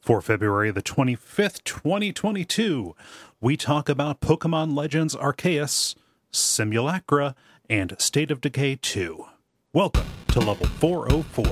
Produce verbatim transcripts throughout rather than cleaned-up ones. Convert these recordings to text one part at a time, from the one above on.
For February the twenty-fifth, twenty twenty-two, we talk about Pokemon Legends Arceus, Simulacra, and State of Decay two. Welcome to Level four oh four.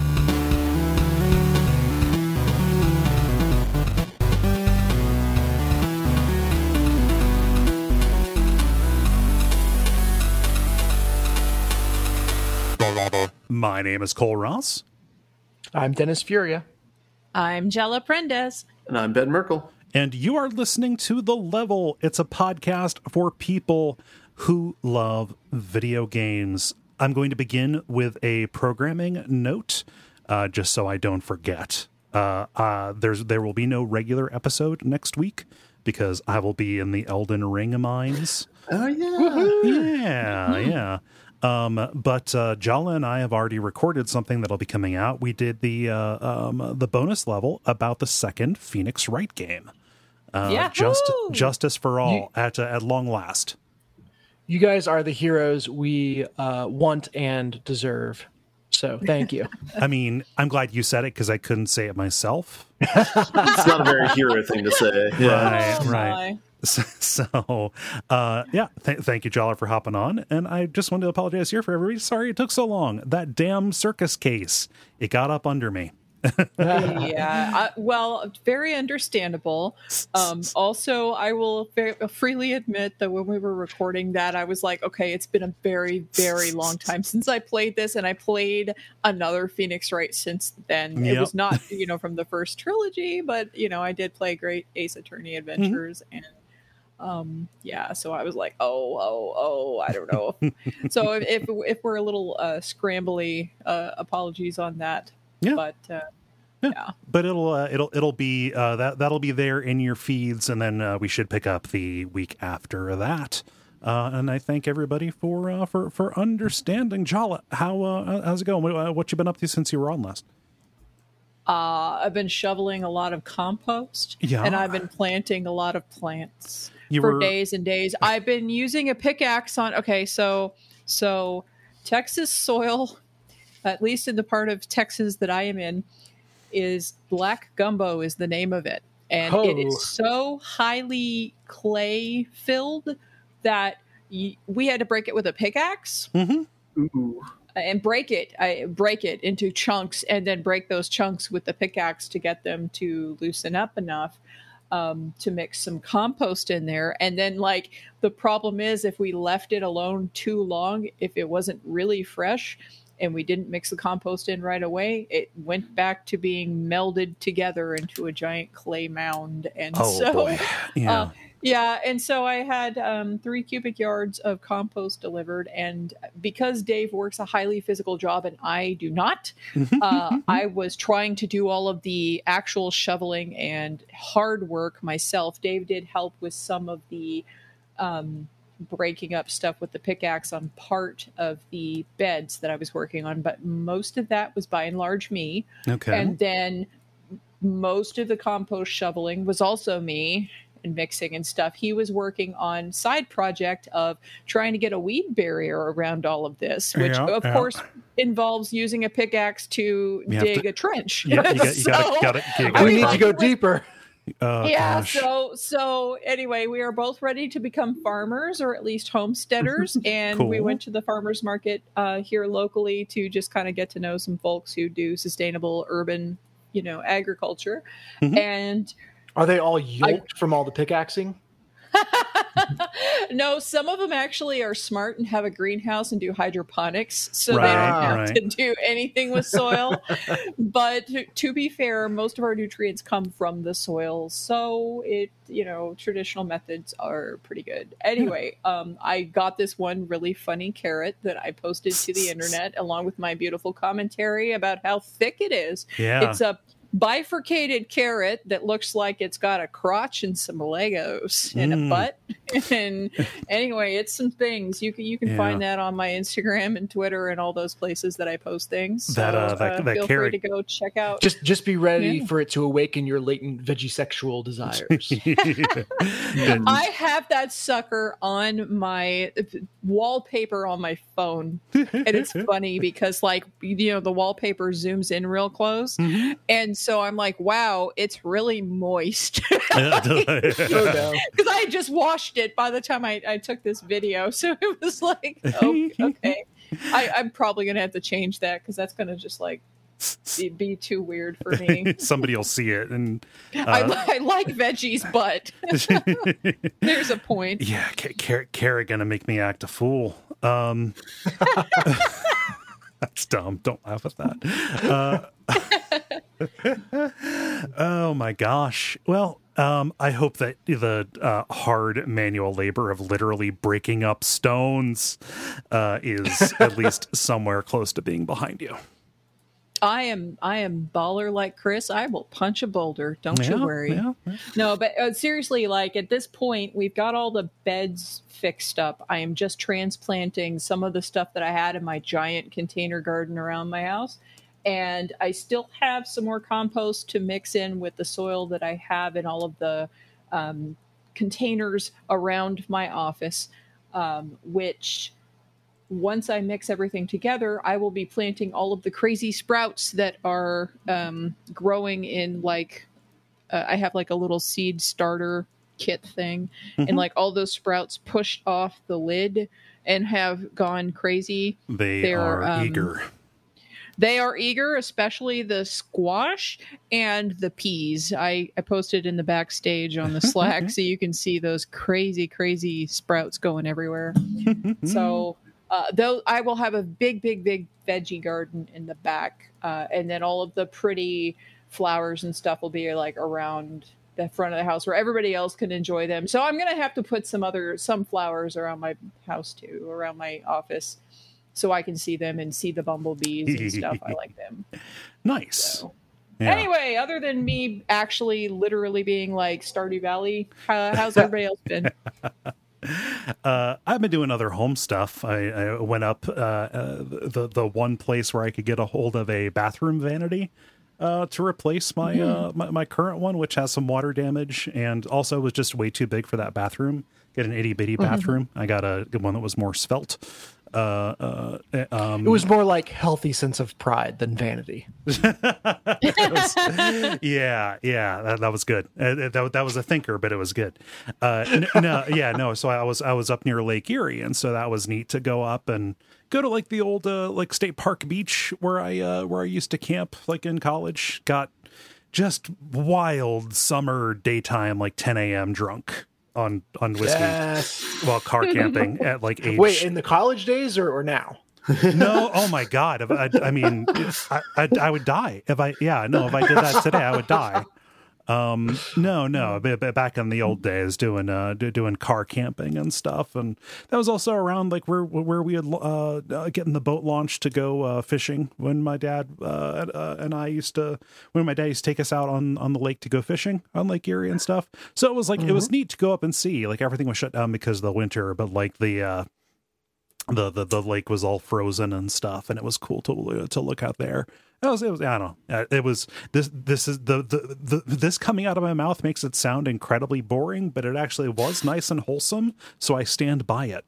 My name is Cole Ross. I'm Dennis Furia. I'm Jella Prendes. And I'm Ben Merkel. And you are listening to The Level. It's a podcast for people who love video games. I'm going to begin with a programming note, uh, just so I don't forget. Uh, uh, there's There will be no regular episode next week because I will be in the Elden Ring mines. Oh, yeah. Woo-hoo. Yeah, yeah. Um, but uh, Jala and I have already recorded something that'll be coming out. We did the uh, um, the bonus level about the second Phoenix Wright game. Uh, just, Justice for All you, at uh, at long last. You guys are the heroes we uh, want and deserve. So thank you. I mean, I'm glad you said it because I couldn't say it myself. It's not a very hero thing to say. Right, oh, right. My. So, uh, yeah, th- thank you, Jala, for hopping on. And I just wanted to apologize here for everybody. Sorry it took so long. That damn circus case, it got up under me. yeah, I, well, very understandable. Um, also, I will very, freely admit that when we were recording that, I was like, okay, it's been a very, very long time since I played this, and I played another Phoenix Wright since then. Yep. It was not, you know, from the first trilogy, but, you know, I did play Great Ace Attorney Adventures, mm-hmm. and um yeah so I was like oh oh oh I don't know. So if, if if we're a little uh scrambly, uh apologies on that. Yeah. But uh yeah. yeah but it'll uh, it'll it'll be uh that that'll be there in your feeds, and then uh, we should pick up the week after that. Uh and I thank everybody for uh for for understanding. Jala, how uh how's it going? What, what you been up to since you were on last? uh I've been shoveling a lot of compost, yeah and I've been planting a lot of plants. You for were... days and days. I've been using a pickaxe on, okay, so so Texas soil, at least in the part of Texas that I am in, is black gumbo is the name of it. And oh. it is so highly clay filled that y- we had to break it with a pickaxe. Mm-hmm. Ooh. And break it, I break it into chunks, and then break those chunks with the pickaxe to get them to loosen up enough. Um, to mix some compost in there. And then, like, the problem is if we left it alone too long, if it wasn't really fresh and we didn't mix the compost in right away, it went back to being melded together into a giant clay mound. And oh, so, boy. Yeah. Uh, yeah. And so I had um, three cubic yards of compost delivered. And because Dave works a highly physical job and I do not, uh, I was trying to do all of the actual shoveling and hard work myself. Dave did help with some of the um, breaking up stuff with the pickaxe on part of the beds that I was working on. But most of that was by and large me. Okay. And then most of the compost shoveling was also me. And mixing and stuff. He was working on side project of trying to get a weed barrier around all of this, which yeah, of yeah. course involves using a pickaxe to you dig to, a trench. Yeah, you got, you so, gotta, gotta, you gotta, we need to go deeper. Oh, yeah. gosh. So so anyway, we are both ready to become farmers, or at least homesteaders, and cool. we went to the farmers market uh, here locally to just kind of get to know some folks who do sustainable urban, you know, agriculture, mm-hmm. and. Are they all yoked I, from all the pickaxing? No, some of them actually are smart and have a greenhouse and do hydroponics, so right, they don't have right. to do anything with soil. But to, to be fair, most of our nutrients come from the soil, so it, you know, traditional methods are pretty good. Anyway, um, I got this one really funny carrot that I posted to the internet along with my beautiful commentary about how thick it is. Yeah. It's a bifurcated carrot that looks like it's got a crotch and some Legos and mm. a butt And anyway, it's some things you can you can Yeah. find that on my Instagram and Twitter and all those places that I post things. So, That, uh, that- uh, that feel carrot- free to go check out. Just just be ready Yeah. for it to awaken your latent vegisexual desires. And- I have that sucker on my wallpaper on my phone, and it's funny because, like, you know, the wallpaper zooms in real close, Mhm. and so I'm like, wow, it's really moist. Oh, no. Because I had just washed it by the time I, I took this video, so it was like, oh, okay, I, I'm probably gonna have to change that because that's gonna just like be, be too weird for me. Somebody will see it, and I, uh, li- I like veggies, but there's a point. yeah, Ca- Car- Kara gonna make me act a fool. Um, that's dumb. Don't laugh at that. Uh, oh my gosh. Well, um, I hope that the uh, hard manual labor of literally breaking up stones uh, is at least somewhere close to being behind you. I am I am baller like Chris. I will punch a boulder. Don't Yeah, you worry. yeah, yeah. No, but uh, seriously, like at this point, we've got all the beds fixed up. I am just transplanting some of the stuff that I had in my giant container garden around my house. And I still have some more compost to mix in with the soil that I have in all of the um, containers around my office, um, which once I mix everything together, I will be planting all of the crazy sprouts that are um, growing in like, uh, I have like a little seed starter kit thing, Mhm. and like all those sprouts pushed off the lid and have gone crazy. They They're, are um, eager. They are eager, especially the squash and the peas. I, I posted in the backstage on the Slack so you can see those crazy, crazy sprouts going everywhere. So uh, though I will have a big, big, big veggie garden in the back, uh, and then all of the pretty flowers and stuff will be like around the front of the house where everybody else can enjoy them. So I'm gonna have to put some other some flowers around my house too, around my office, so I can see them and see the bumblebees and stuff. I like them. Nice. So. Yeah. Anyway, other than me actually literally being like Stardew Valley, how, how's everybody else been? Uh, I've been doing other home stuff. I, I went up uh, uh, the the one place where I could get a hold of a bathroom vanity uh, to replace my, uh, my my current one, which has some water damage, and also was just way too big for that bathroom. Get an itty bitty bathroom. I got a good one that was more svelte. Uh, uh, um, It was more like healthy sense of pride than vanity. It was- yeah, yeah, that, that was good. Uh, that that was a thinker, but it was good. Uh, n- no, yeah, no. So I was I was up near Lake Erie, and so that was neat to go up and go to like the old uh, like State Park Beach where I uh, where I used to camp like in college. Got just wild summer daytime like ten a.m. drunk on on whiskey Yes. while car camping at like age. Wait, in the college days or, or now? No, oh my god! If I, I mean, I, I I would die if I. Yeah, no, if I did that today, I would die. Um, no, no, but, but back in the old days, doing uh, do, doing car camping and stuff, and that was also around like where where we had uh, uh getting the boat launched to go uh, fishing when my dad uh, uh, and I used to when my dad used to take us out on on the lake to go fishing on Lake Erie and stuff. So it was like it was neat to go up and see. Like everything was shut down because of the winter, but like the. Uh, The, the the lake was all frozen and stuff, and it was cool to to look out there. It was, it was I don't know. It was this this is the, the the this coming out of my mouth makes it sound incredibly boring, but it actually was nice and wholesome. So I stand by it.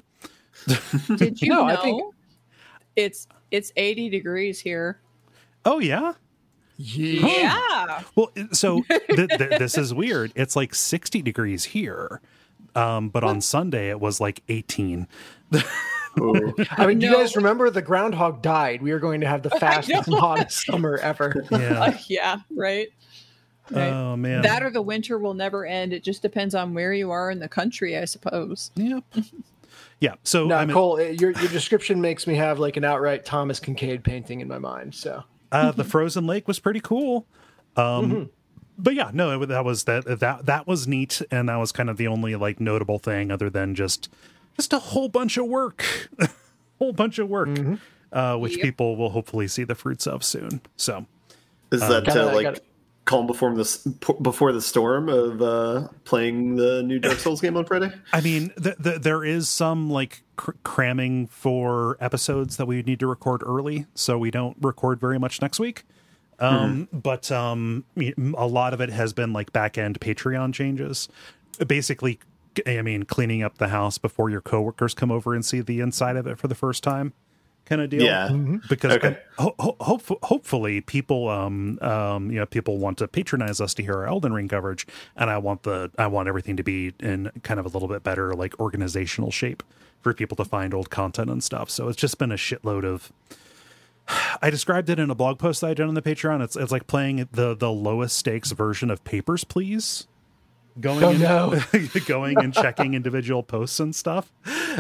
Did you No, know I think- it's it's eighty degrees here? Oh yeah. Yeah. Yeah. Well, so th- th- this is weird. It's like sixty degrees here, um, but on Sunday it was like eighteen. Ooh. I mean, do you No. guys remember the groundhog died? We are going to have the fastest and hottest summer ever. Yeah. Uh, yeah. Right. Right. Oh man. That or the winter will never end. It just depends on where you are in the country, I suppose. Yep. Yeah. So No, I mean, Cole, your your description makes me have like an outright Thomas Kincaid painting in my mind. So uh, the frozen lake was pretty cool. Um, But yeah, no, it, that was that that that was neat, and that was kind of the only like notable thing, other than just just a whole bunch of work, whole bunch of work, uh, which Yep. people will hopefully see the fruits of soon. So Is that Kinda, uh, I like gotta- calm before the before the storm of uh, playing the new Dark Souls game on Friday? I mean, th- th- there is some like cr- cramming for episodes that we need to record early, so we don't record very much next week. Um, mm-hmm. But um, a lot of it has been like back end Patreon changes, basically. I mean, cleaning up the house before your coworkers come over and see the inside of it for the first time, kind of deal. Yeah, mm-hmm. Because okay. ho- ho- hope- hopefully people, um, um, you know, people want to patronize us to hear our Elden Ring coverage, and I want the I want everything to be in kind of a little bit better, like organizational shape for people to find old content and stuff. So it's just been a shitload of. I described it in a blog post that I did on the Patreon. It's it's like playing the the lowest stakes version of Papers, Please. Going, oh, and, no. going and checking individual posts and stuff.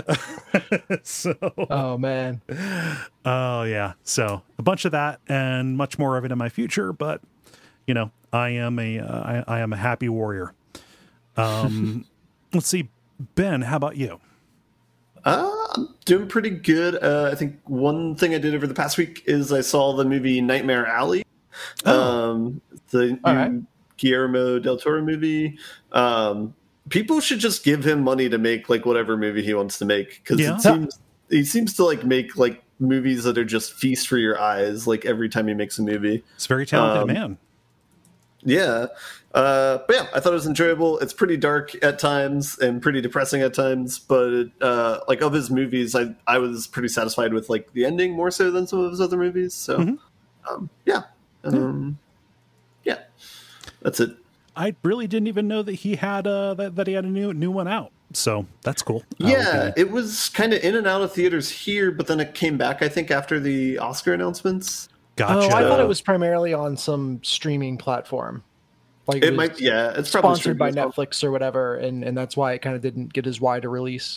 so, oh man, oh yeah. So a bunch of that and much more of it in my future. But you know, I am a uh, I, I am a happy warrior. Um, let's see, Ben. How about you? Uh, I'm doing pretty good. Uh, I think one thing I did over the past week is I saw the movie Nightmare Alley. Oh. Um, the All new right. Guillermo del Toro movie. Um, people should just give him money to make like whatever movie he wants to make, because Yeah. it seems he seems to like make like movies that are just feast for your eyes. Like every time he makes a movie, It's a very talented Um, man. yeah. Uh, but yeah, I thought it was enjoyable. It's pretty dark at times and pretty depressing at times, but uh, like of his movies, I I was pretty satisfied with like the ending more so than some of his other movies. So Mhm. um, yeah, um, yeah, that's it. I really didn't even know that he had uh that, that he had a new new one out. So that's cool. I Yeah, will be- it was kind of in and out of theaters here, but then it came back, I think, after the Oscar announcements. Gotcha. Oh, I thought it was primarily on some streaming platform. Like It was might, yeah, it's probably sponsored by streaming as well. Netflix or whatever, and, and that's why it kind of didn't get as wide a release.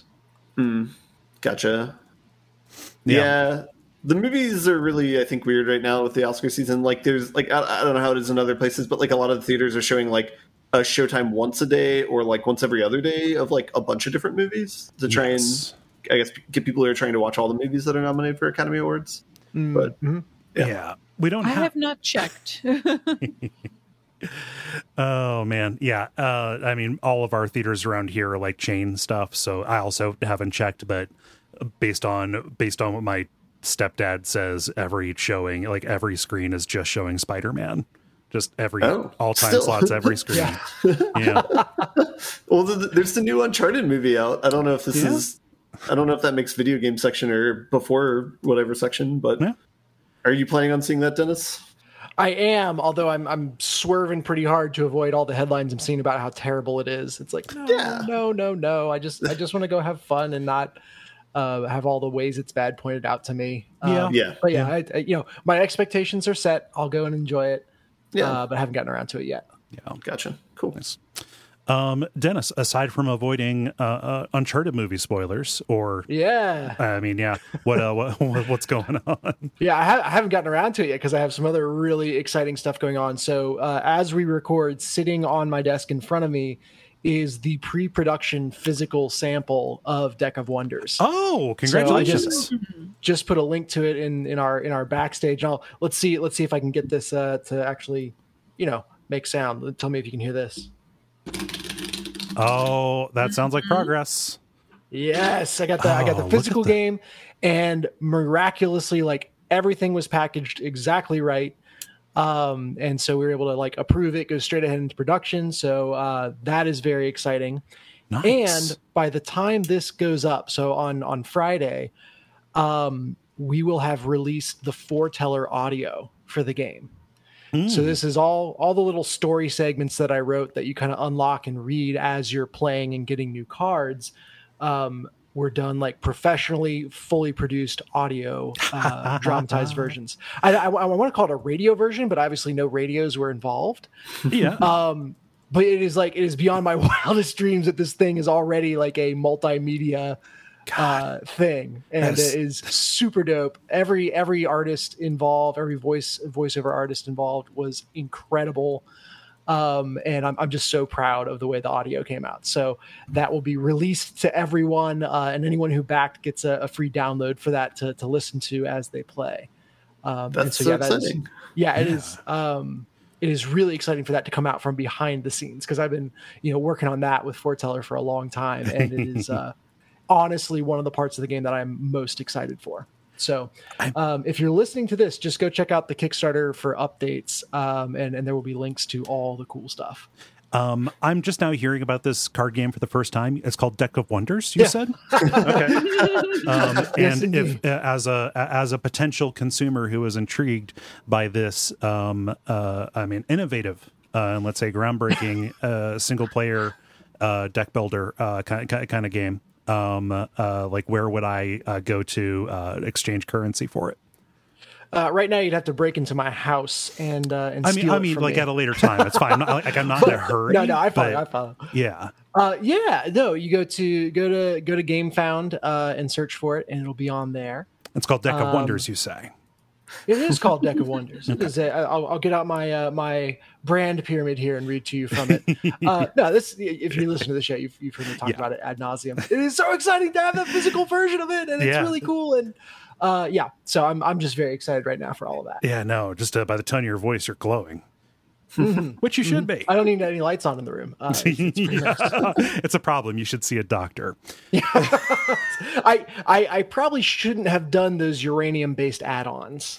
Gotcha. Yeah. Yeah. The movies are really, I think, weird right now with the Oscar season. Like, there's, like, I, I don't know how it is in other places, but, like, a lot of the theaters are showing, like, a showtime once a day or, like, once every other day of, like, a bunch of different movies to try Yes. and, I guess, get people who are trying to watch all the movies that are nominated for Academy Awards. But, Mm-hmm. Yeah. Yeah. We don't I have. have not checked. Oh man, yeah. Uh, I mean, all of our theaters around here are like chain stuff, so I also haven't checked. But based on based on what my stepdad says, every showing, like every screen, is just showing Spider-Man. Just every Oh, all time still. slots, every screen. Yeah. Yeah. well, th- there's the new Uncharted movie out. I don't know if this Yeah. is, I don't know if that makes video game section or before whatever section, but Yeah. are you planning on seeing that, Dennis? I am, although I'm I'm swerving pretty hard to avoid all the headlines I'm seeing about how terrible it is. It's like no, Yeah. no, no, no. I just I just want to go have fun and not uh, have all the ways it's bad pointed out to me. Yeah. Um, Yeah. But yeah, I, I, you know, my expectations are set. I'll go and enjoy it. Yeah. Uh, but I haven't gotten around to it yet. Yeah. Gotcha. Cool. Nice. Um, Dennis, aside from avoiding uh, uh, Uncharted movie spoilers, or Yeah. I mean, yeah, what, uh, what what's going on? Yeah, I, ha- I haven't gotten around to it yet because I have some other really exciting stuff going on. So uh, as we record, sitting on my desk in front of me is the pre-production physical sample of Deck of Wonders. Oh, So I congratulations! just, just put a link to it in, in our in our backstage. And I'll, let's see let's see if I can get this uh, to actually, you know, make sound. Tell me if you can hear this. Oh, that sounds like progress. Yes, I got the I got Oh, the look physical at that. game, and miraculously, like everything was packaged exactly right. Um, and so we were able to like approve it, go straight ahead into production. So uh, that is very exciting. Nice. And by the time this goes up, so on on Friday, um, we will have released the foreteller audio for the game. Mm. So this is all all the little story segments that I wrote that you kind of unlock and read as you're playing and getting new cards. Um, were done like professionally, fully produced audio, uh, dramatized versions. I, I, I want to call it a radio version, but obviously no radios were involved. yeah. Um, but it is like it is beyond my wildest dreams that this thing is already like a multimedia uh, thing, and is- it is super dope. Every every artist involved, every voice voiceover artist involved was incredible. Um, and I'm, I'm just so proud of the way the audio came out. So that will be released to everyone, uh, and anyone who backed gets a, a free download for that to, to listen to as they play. Um, and That's so that is- exciting. yeah, it is. Um, it is really exciting for that to come out from behind the scenes, because I've been, you know, working on that with Foreteller for a long time, and it is uh, honestly one of the parts of the game that I'm most excited for. So um, if you're listening to this, just go check out the Kickstarter for updates, um, and, and there will be links to all the cool stuff. Um, I'm just now hearing about this card game for the first time. It's called Deck of Wonders, you Yeah. said? Okay. Um, Yes, and if indeed. uh, as a as a potential consumer who is intrigued by this, um, uh, I mean, innovative uh, and let's say groundbreaking uh, single player uh, deck builder uh, kind of, kind of game, um, uh, like where would I uh, go to uh, exchange currency for it? Uh, right now, you'd have to break into my house and uh, and I mean, steal I it mean, from like me. at a later time. It's fine. I'm not, like I'm not in a hurry. No, no, I follow. but I follow. Yeah. Uh, yeah, no, you go to go to go to GameFound uh, and search for it, and it'll be on there. It's called Deck of Um, Wonders, you say? It is called Deck of Wonders. It is a, I'll, I'll get out my uh, my brand pyramid here and read to you from it. Uh, no, this if you listen to the show, you've, you've heard me talk Yeah. about it ad nauseum. It is so exciting to have a physical version of it, and it's Yeah. really cool. And uh, yeah, so I'm I'm just very excited right now for all of that. Yeah, no, just uh, by the tone of your voice, you're glowing, Mhm. which you should be. I don't need any lights on in the room. Uh, it's, it's pretty nice. It's a problem. You should see a doctor. I, I I probably shouldn't have done those uranium based add-ons.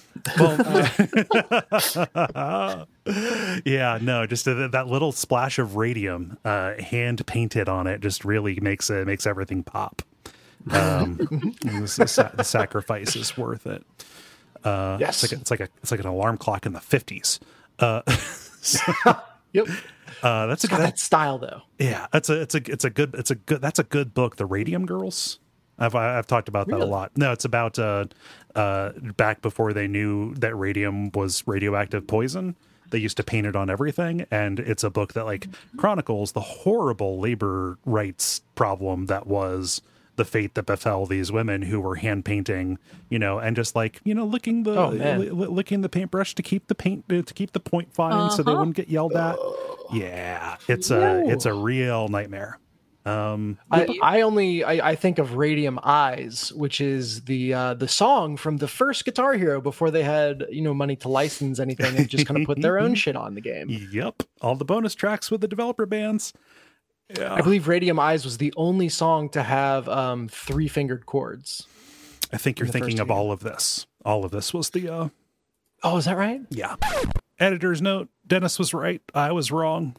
Yeah, no, just uh, that little splash of radium uh, hand painted on it just really makes it makes everything pop. Um, the, sa- the sacrifice is worth it. Uh, Yes. it's like a, it's like a it's like an alarm clock in the fifties. Uh, so, Yep. uh, that's a It's got good. that style though. Yeah, it's a it's a it's a good it's a good that's a good book. The Radium Girls. I've I've talked about that Really? a lot. No, it's about uh, uh, back before they knew that radium was radioactive poison. They used to paint it on everything, and it's a book that like chronicles the horrible labor rights problem that was the fate that befell these women who were hand painting, you know, and just like you know licking the Oh, man. li- li- licking the paintbrush to keep the paint to keep the point fine so they Uh-huh. wouldn't get yelled at. Yeah, it's a Ooh. it's a real nightmare. Um, I, I only I, I think of Radium Eyes, which is the uh, the song from the first Guitar Hero before they had you know money to license anything and just kind of put their own shit on the game. Yep, all the bonus tracks with the developer bands. Yeah, I believe Radium Eyes was the only song to have um, three fingered chords. I think you're the thinking first of game. all of this. All of this was the uh, Oh, is that right? yeah. Editor's note: Dennis was right. I was wrong.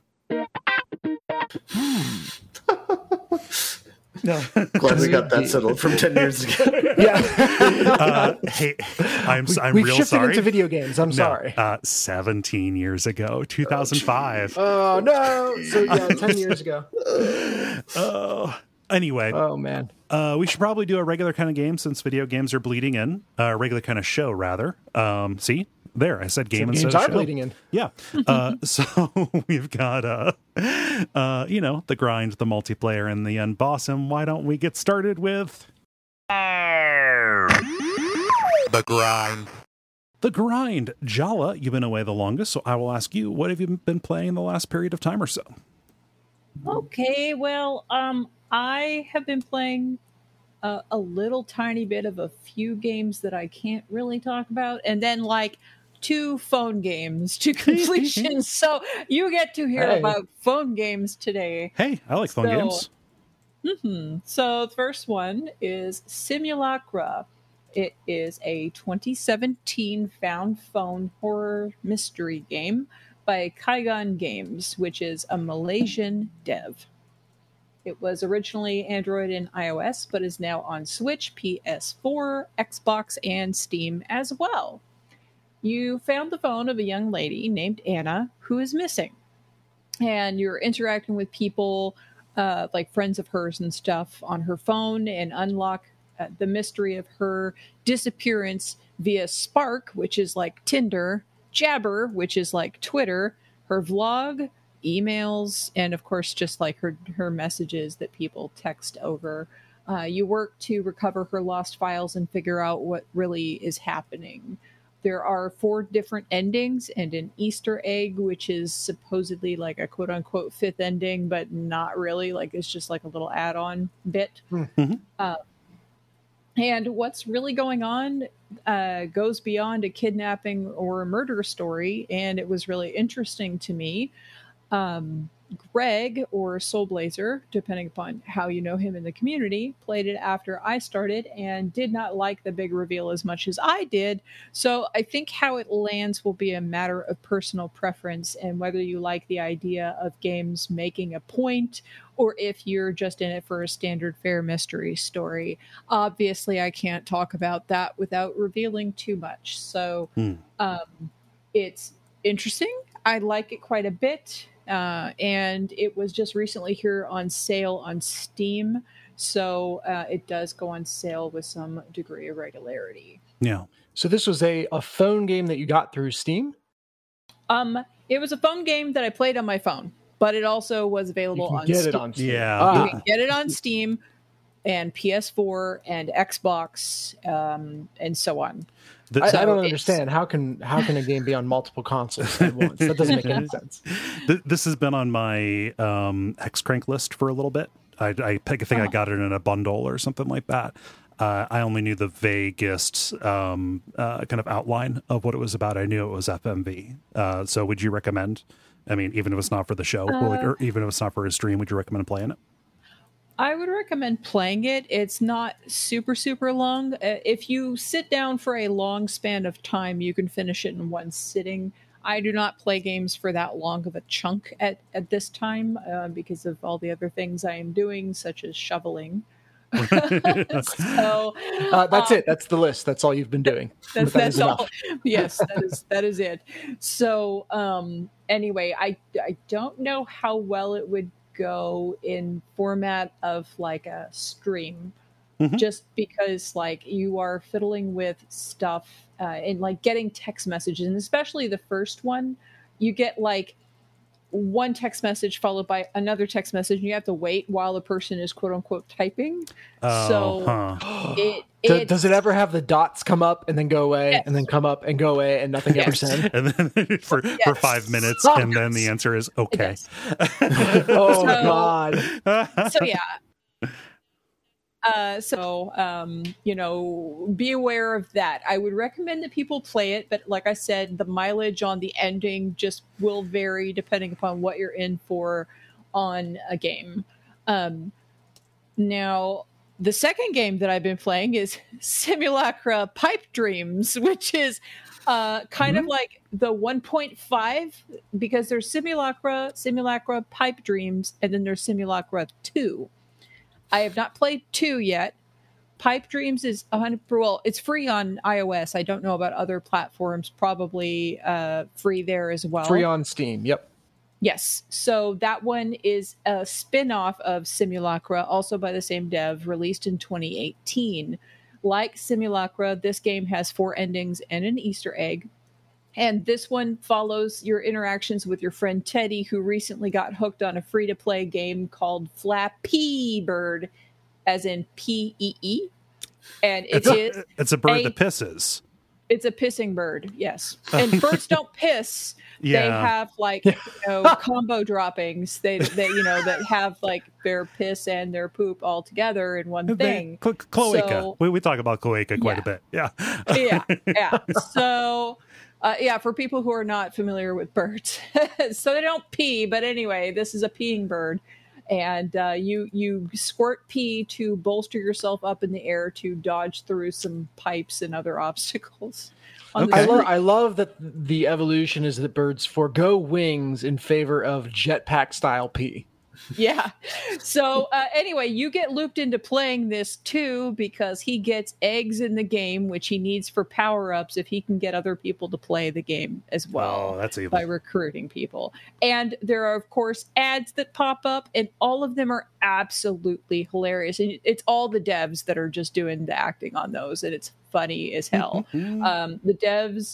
No. Glad we got that settled from ten years ago. Yeah. Uh, hey, I'm I'm We've real shifted sorry. into video games. I'm No, sorry. uh, seventeen years ago, two thousand five. Oh no! So yeah, ten years ago. Oh, anyway, Oh man. Uh, we should probably do a regular kind of game since video games are bleeding in. A uh, regular kind of show, rather. Um, see, there, I said game Some instead games of are show. bleeding in. Yeah. Uh, so we've got, uh, uh, you know, the grind, the multiplayer, and the end boss. And why don't we get started with The grind. the grind? Jala, you've been away the longest, so I will ask you, what have you been playing the last period of time or so? Okay, well, um, I have been playing uh, a little tiny bit of a few games that I can't really talk about, and then like two phone games to completion. So you get to hear Hey. about phone games today. Hey, I like phone So- games. hmm So the first one is Simulacra. It is a twenty seventeen found phone horror mystery game by Kaigan Games, which is a Malaysian dev. It was originally Android and iOS, but is now on Switch, P S four, Xbox, and Steam as well. You found the phone of a young lady named Anna who is missing. And you're interacting with people, uh, like friends of hers and stuff, on her phone and unlock uh, the mystery of her disappearance via Spark, which is like Tinder, Jabber, which is like Twitter, her vlog, emails, and of course just like her her messages that people text over. Uh, you work to recover her lost files and figure out what really is happening. There are four different endings and an Easter egg, which is supposedly like a quote unquote fifth ending, but not really. Like it's just like a little add on bit. Hmm. Mhm. Uh, And what's really going on uh, goes beyond a kidnapping or a murder story, and it was really interesting to me. Um, Greg, or Soulblazer, depending upon how you know him in the community, played it after I started and did not like the big reveal as much as I did. So I think how it lands will be a matter of personal preference and whether you like the idea of games making a point or if you're just in it for a standard fare mystery story. Obviously, I can't talk about that without revealing too much. So Hmm. um, it's interesting. I like it quite a bit. Uh, and it was just recently here on sale on Steam. So uh, it does go on sale with some degree of regularity. Yeah. So this was a, a phone game that you got through Steam? Um, it was a phone game that I played on my phone, but it also was available You can on get Steam. it on Steam. Yeah. Ah. You can get it on Steam and P S four and Xbox um, and so on. The- I, So I don't it's- understand. How can how can a game be on multiple consoles at once? That doesn't make any sense. Th- this has been on my um, X-Crank list for a little bit. I, I think I Oh. got it in a bundle or something like that. Uh, I only knew the vaguest um, uh, kind of outline of what it was about. I knew it was F M V. Uh, so would you recommend, I mean, even if it's not for the show, Uh, would, or even if it's not for a stream, would you recommend playing it? I would recommend playing it. It's not super, super long. Uh, if you sit down for a long span of time, you can finish it in one sitting. I do not play games for that long of a chunk at, at this time uh, because of all the other things I am doing, such as shoveling. so Uh, that's um, it. That's the list. That's all you've been doing. That's, But that that's is enough. all. Yes, that is that is it. So um, anyway, I I don't know how well it would go in format of like a stream, Mhm. just because like you are fiddling with stuff uh, and like getting text messages, and especially the first one, you get like one text message followed by another text message, and you have to wait while the person is quote unquote typing. Oh, so huh. it Do- it's- does it ever have the dots come up and then go away Yes. and then come up and go away and nothing ever Yes. sent? And then for, for Yes. five minutes, Sucks. and then the answer is It okay. does. Oh So- God! so yeah uh so um you know, be aware of that. I would recommend that people play it, but like I said, the mileage on the ending just will vary depending upon what you're in for on a game. Um now the second game that I've been playing is Simulacra Pipe Dreams, which is uh, kind Mhm. of like the one point five, because there's Simulacra, Simulacra Pipe Dreams, and then there's Simulacra two. I have not played two yet. Pipe Dreams is one hundred well, it's free on iOS. I don't know about other platforms, probably uh, free there as well. Free on Steam. Yep. Yes. So that one is a spin-off of Simulacra, also by the same dev, released in twenty eighteen. Like Simulacra, this game has four endings and an Easter egg. And this one follows your interactions with your friend Teddy, who recently got hooked on a free-to-play game called Flappy Bird, as in P E E. And it It's is a, it's a bird a- that pisses. it's a pissing bird, yes. And birds don't piss. They Yeah. have like you know combo droppings. They they you know that have like their piss and their poop all together in one They- thing. clo- cloaca. So- we, we talk about cloaca quite Yeah. a bit. Yeah. yeah, yeah. So uh, yeah, for people who are not familiar with birds, so they don't pee. But anyway, this is a peeing bird, and uh, you you squirt pee to bolster yourself up in the air to dodge through some pipes and other obstacles. On the I, Okay. lo- street. I love that the evolution is that birds forego wings in favor of jetpack style pee. Yeah. So uh, anyway, you get looped into playing this too because he gets eggs in the game, which he needs for power ups if he can get other people to play the game as well. Oh, that's evil. By recruiting people. And there are, of course, ads that pop up, and all of them are absolutely hilarious. And it's all the devs that are just doing the acting on those, and it's funny as hell. um, the devs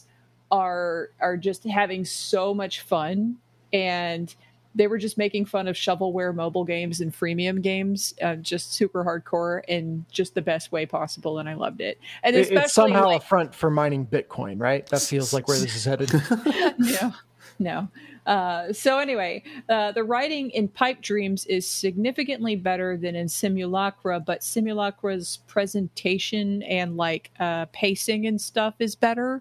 are are just having so much fun, and they were just making fun of shovelware mobile games and freemium games, uh, just super hardcore in just the best way possible, and I loved it. And It- especially it's somehow like, a front for mining Bitcoin, right? That feels like where this is headed. yeah. no. Uh, so anyway, uh, the writing in Pipe Dreams is significantly better than in Simulacra, but Simulacra's presentation and like uh, pacing and stuff is better.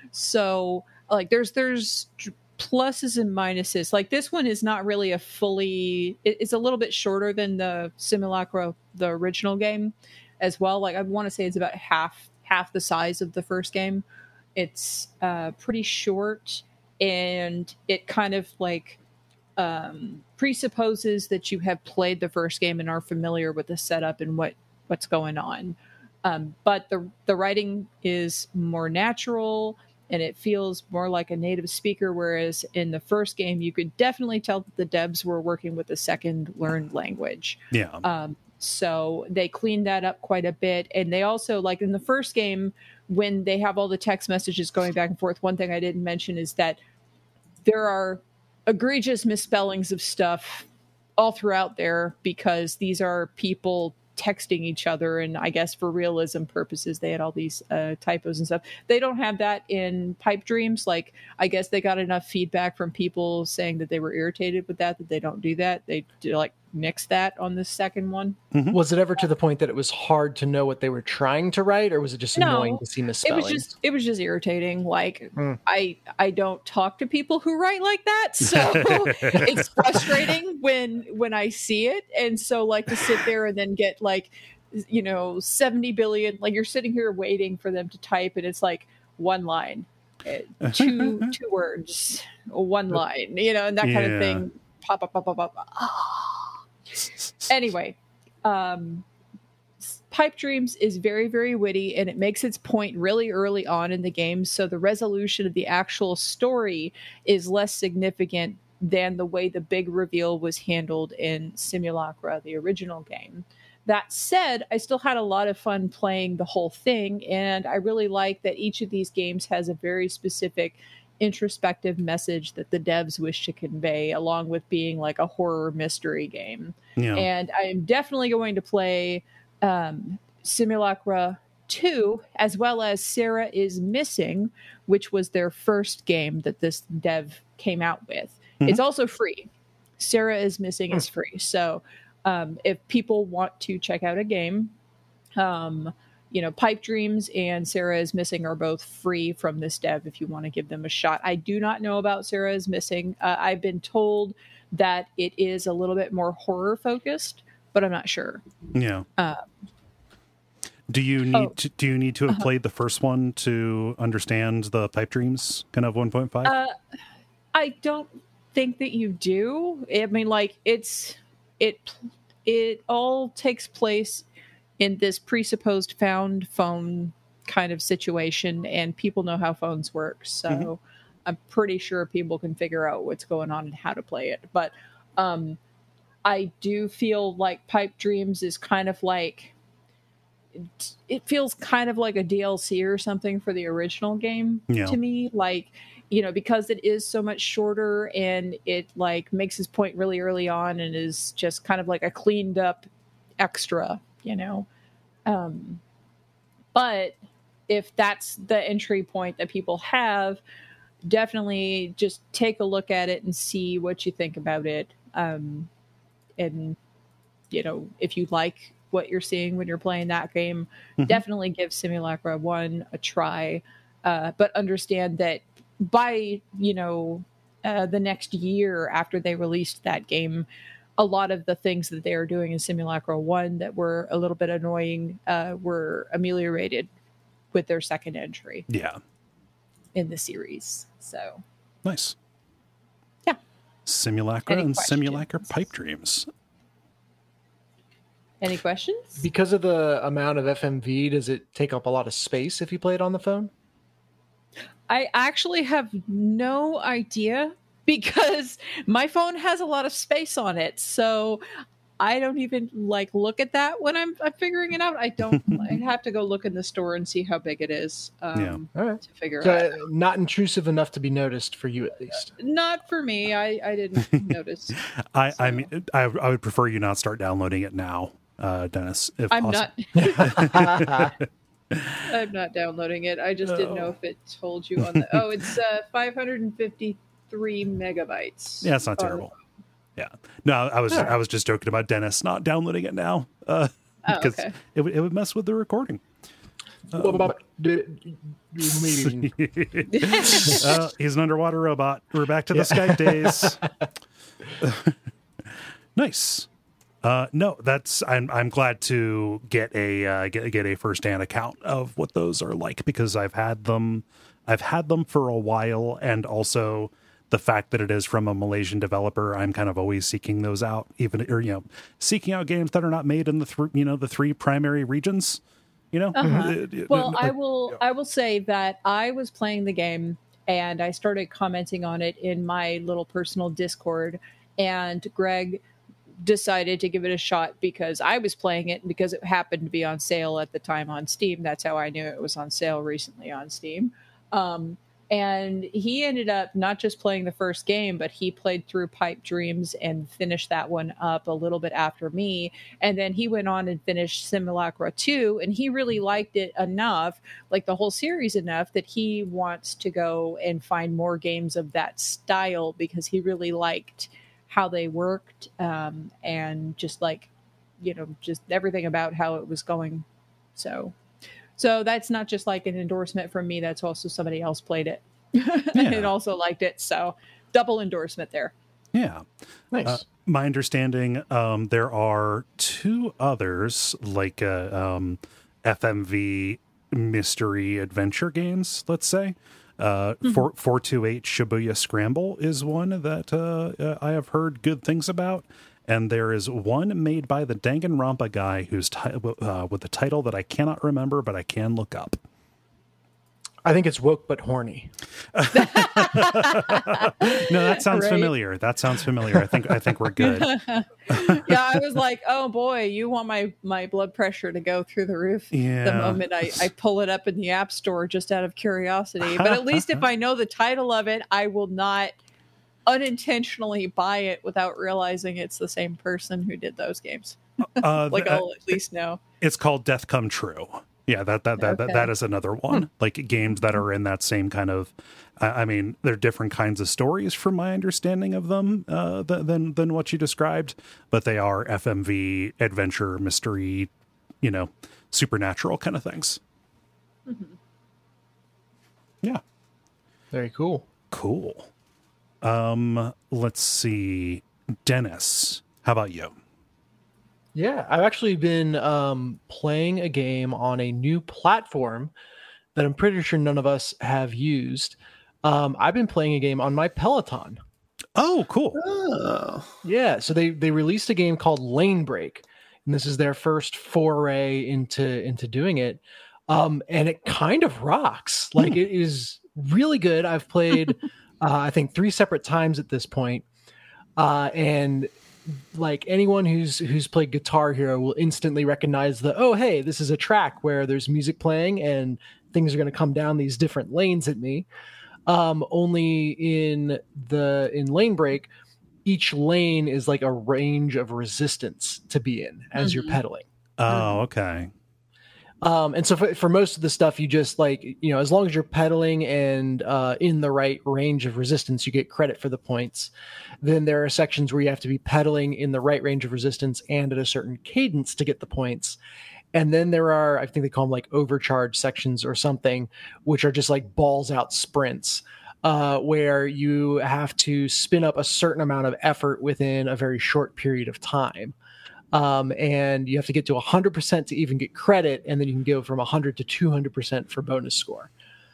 So like there's there's pluses and minuses. Like this one is not really a fully. It, it's a little bit shorter than the Simulacra, the original game, as well. Like I want to say it's about half half the size of the first game. It's uh, pretty short. And it kind of like um, presupposes that you have played the first game and are familiar with the setup and what, what's going on. Um, but the the writing is more natural and it feels more like a native speaker, whereas in the first game, you could definitely tell that the devs were working with a second learned language. Yeah. Um, so they cleaned that up quite a bit. And they also, like in the first game, when they have all the text messages going back and forth, one thing I didn't mention is that there are egregious misspellings of stuff all throughout there because these are people texting each other. And I guess for realism purposes, they had all these uh, typos and stuff. They don't have that in Pipe Dreams. Like, I guess they got enough feedback from people saying that they were irritated with that, that they don't do that. They do like nix that on the second one. Mm-hmm. Was it ever to the point that it was hard to know what they were trying to write, or was it just no, annoying to see misspellings? It was just it was just irritating. Like mm. I I don't talk to people who write like that, so it's frustrating when when I see it. And so like to sit there and then get like, you know, seventy billion, like you're sitting here waiting for them to type and it's like one line, two two words, one line, you know, and that kind yeah. of thing. Pop up pop up pop. Oh. Anyway, um, Pipe Dreams is very, very witty, and it makes its point really early on in the game, so the resolution of the actual story is less significant than the way the big reveal was handled in Simulacra, the original game. That said, I still had a lot of fun playing the whole thing, and I really like that each of these games has a very specific introspective message that the devs wish to convey, along with being like a horror mystery game. Yeah. And I am definitely going to play um, Simulacra two, as well as Sarah is Missing, which was their first game that this dev came out with. Mm-hmm. It's also free. Sarah is Missing mm. is free. So um, if people want to check out a game, um, you know, Pipe Dreams and Sarah is Missing are both free from this dev if you want to give them a shot. I do not know about Sarah is Missing. Uh, I've been told that it is a little bit more horror focused, but I'm not sure. Yeah. Um, do you need oh, to, do you need to have uh-huh. played the first one to understand the Pipe Dreams kind of one point five? Uh, I don't think that you do. I mean, like it's it it all takes place in this presupposed found phone kind of situation, and people know how phones work. So mm-hmm. I'm pretty sure people can figure out what's going on and how to play it. But um, I do feel like Pipe Dreams is kind of like, it, it feels kind of like a D L C or something for the original game yeah. to me. Like, you know, because it is so much shorter and it like makes his point really early on and is just kind of like a cleaned up extra, you know. Um, but if that's the entry point that people have, definitely just take a look at it and see what you think about it. Um, and, you know, if you like what you're seeing when you're playing that game, mm-hmm. definitely give Simulacra one a try. Uh, but understand that by, you know, uh, the next year after they released that game, a lot of the things that they are doing in Simulacra one that were a little bit annoying uh, were ameliorated with their second entry. Yeah. In the series. So nice. Yeah. Simulacra Any and questions? Simulacra Pipe Dreams. Any questions? Because of the amount of F M V, does it take up a lot of space if you play it on the phone? I actually have no idea, because my phone has a lot of space on it. So I don't even like look at that when I'm, I'm figuring it out. I don't. I have to go look in the store and see how big it is. Um, yeah. All right. To figure so, it out. Not intrusive enough to be noticed for you, at least. Not for me. I, I didn't notice. I, so. I mean, I, I would prefer you not start downloading it now, uh, Dennis. If I'm possible. not. I'm not downloading it. I just didn't know if it told you on the. Oh, it's uh, five hundred fifty three megabytes. Yeah, it's not Or- terrible. Yeah. No, I was I was just joking about Dennis not downloading it now. Uh Oh, because okay. it, would- it would mess with the recording. Um, Uh, he's an underwater robot. We're back to the Skype days. Nice. Uh, no, that's I'm I'm glad to get a uh, get get a firsthand account of what those are like, because I've had them I've had them for a while, and also the fact that it is from a Malaysian developer, I'm kind of always seeking those out, even or you know seeking out games that are not made in the th- you know the three primary regions. You know, Uh-huh. It- it- Well, I like- will. I will say that I was playing the game and I started commenting on it in my little personal Discord, and Greg decided to give it a shot because I was playing it and because it happened to be on sale at the time on Steam. That's how I knew it was on sale recently on Steam. Um, and he ended up not just playing the first game, but he played through Pipe Dreams and finished that one up a little bit after me. And then he went on and finished Simulacra two, and he really liked it enough, like the whole series enough, that he wants to go and find more games of that style because he really liked how they worked, um, and just like, you know, just everything about how it was going. So, so that's not just like an endorsement from me. That's also somebody else played it and also liked it. So double endorsement there. Yeah. Nice. Uh, my understanding, um, there are two others, like uh, um, F M V mystery adventure games, let's say. Uh, Mm-hmm. four, four two eight Shibuya Scramble is one that uh, uh, I have heard good things about. And there is one made by the Danganronpa guy who's ti- uh, with a title that I cannot remember, but I can look up. I think it's woke but horny. No, that sounds Right. familiar. That sounds familiar. I think I think we're good. Yeah, I was like, oh boy, you want my my blood pressure to go through the roof Yeah. the moment I, I pull it up in the App Store just out of curiosity. But at least if I know the title of it, I will not unintentionally buy it without realizing it's the same person who did those games. Uh, Like th- I'll at least know. It's called Death Come True. Yeah, that that that, that, Okay. that is another one. Like games that are in that same kind of. I I mean, they're different kinds of stories from my understanding of them uh, th- than than what you described, but they are F M V adventure mystery, you know, supernatural kind of things. Mm-hmm. Yeah, Very cool. cool. Um, let's see, Dennis. How about you? Yeah, I've actually been um, playing a game on a new platform that I'm pretty sure none of us have used. Um, I've been playing a game on my Peloton. Oh, cool. Oh. Yeah, so they they released a game called Lane Break, and this is their first foray into into doing it. Um, and it kind of rocks. Like it is really good. I've played, uh, I think, three separate times at this point, uh, and like anyone who's who's played Guitar Hero will instantly recognize the oh hey, this is a track where there's music playing and things are going to come down these different lanes at me. Um, only in the in Lane Break, each lane is like a range of resistance to be in as Mhm. you're pedaling. Oh, okay. Um, and so for, for most of the stuff, you just like, you know, as long as you're pedaling and uh, in the right range of resistance, you get credit for the points. Then there are sections where you have to be pedaling in the right range of resistance and at a certain cadence to get the points. And then there are, I think they call them like overcharge sections or something, which are just like balls out sprints, uh, where you have to spin up a certain amount of effort within a very short period of time. Um, and you have to get to one hundred percent to even get credit, and then you can go from one hundred to two hundred percent for bonus score.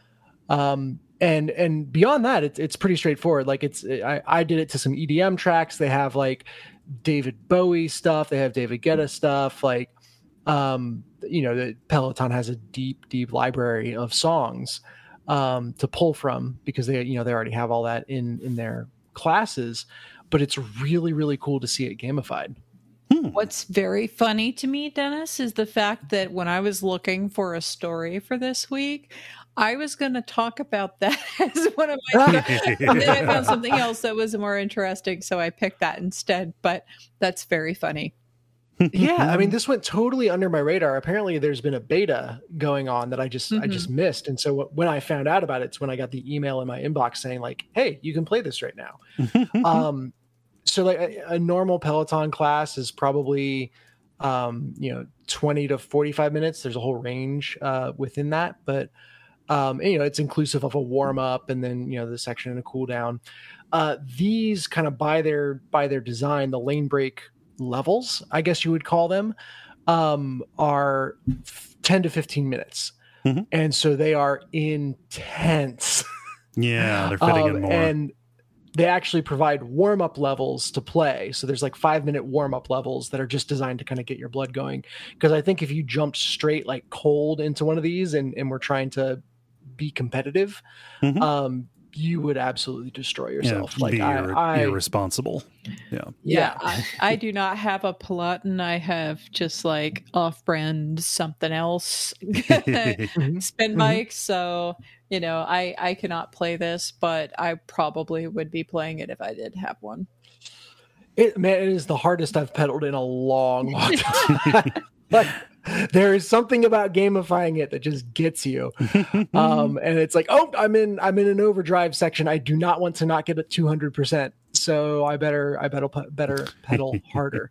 Um, and and beyond that, it's it's pretty straightforward. Like it's I, I did it to some E D M tracks. They have like David Bowie stuff. They have David Guetta stuff. Like um, you know, the Peloton has a deep deep library of songs um, to pull from because they you know they already have all that in in their classes. But it's really really cool to see it gamified. What's very funny to me, Dennis, is the fact that when I was looking for a story for this week, I was going to talk about that as one of my and then I found something else that was more interesting, so I picked that instead. But that's very funny. Yeah, I mean, this went totally under my radar. Apparently, there's been a beta going on that I just I just missed, and so when I found out about it, it's when I got the email in my inbox saying like, "Hey, you can play this right now." um, so like a, a normal Peloton class is probably um, you know twenty to forty-five minutes. There's a whole range uh, within that, but um, and, you know it's inclusive of a warm up and then you know the section and a cool down. Uh, these kind of by their by their design, the lane break levels, I guess you would call them, um, are ten to fifteen minutes. Mm-hmm. And so they are intense. Yeah, they're fitting um, in more. And they actually provide warm-up levels to play. So there's like five-minute warm-up levels that are just designed to kind of get your blood going. Because I think if you jumped straight like cold into one of these and, and we're trying to be competitive, mm-hmm. um, you would absolutely destroy yourself. Yeah, like be I, ir- I, irresponsible. Yeah. Yeah. I, I do not have a Peloton. I have just like off-brand something else spin bikes. So, you know, I, I cannot play this, but I probably would be playing it if I did have one. It, man, it is the hardest I've pedaled in a long, long time. Like, there is something about gamifying it that just gets you. Um, and it's like, oh, I'm in, I'm in an overdrive section. I do not want to not get it two hundred percent. So I better, I better, better pedal harder.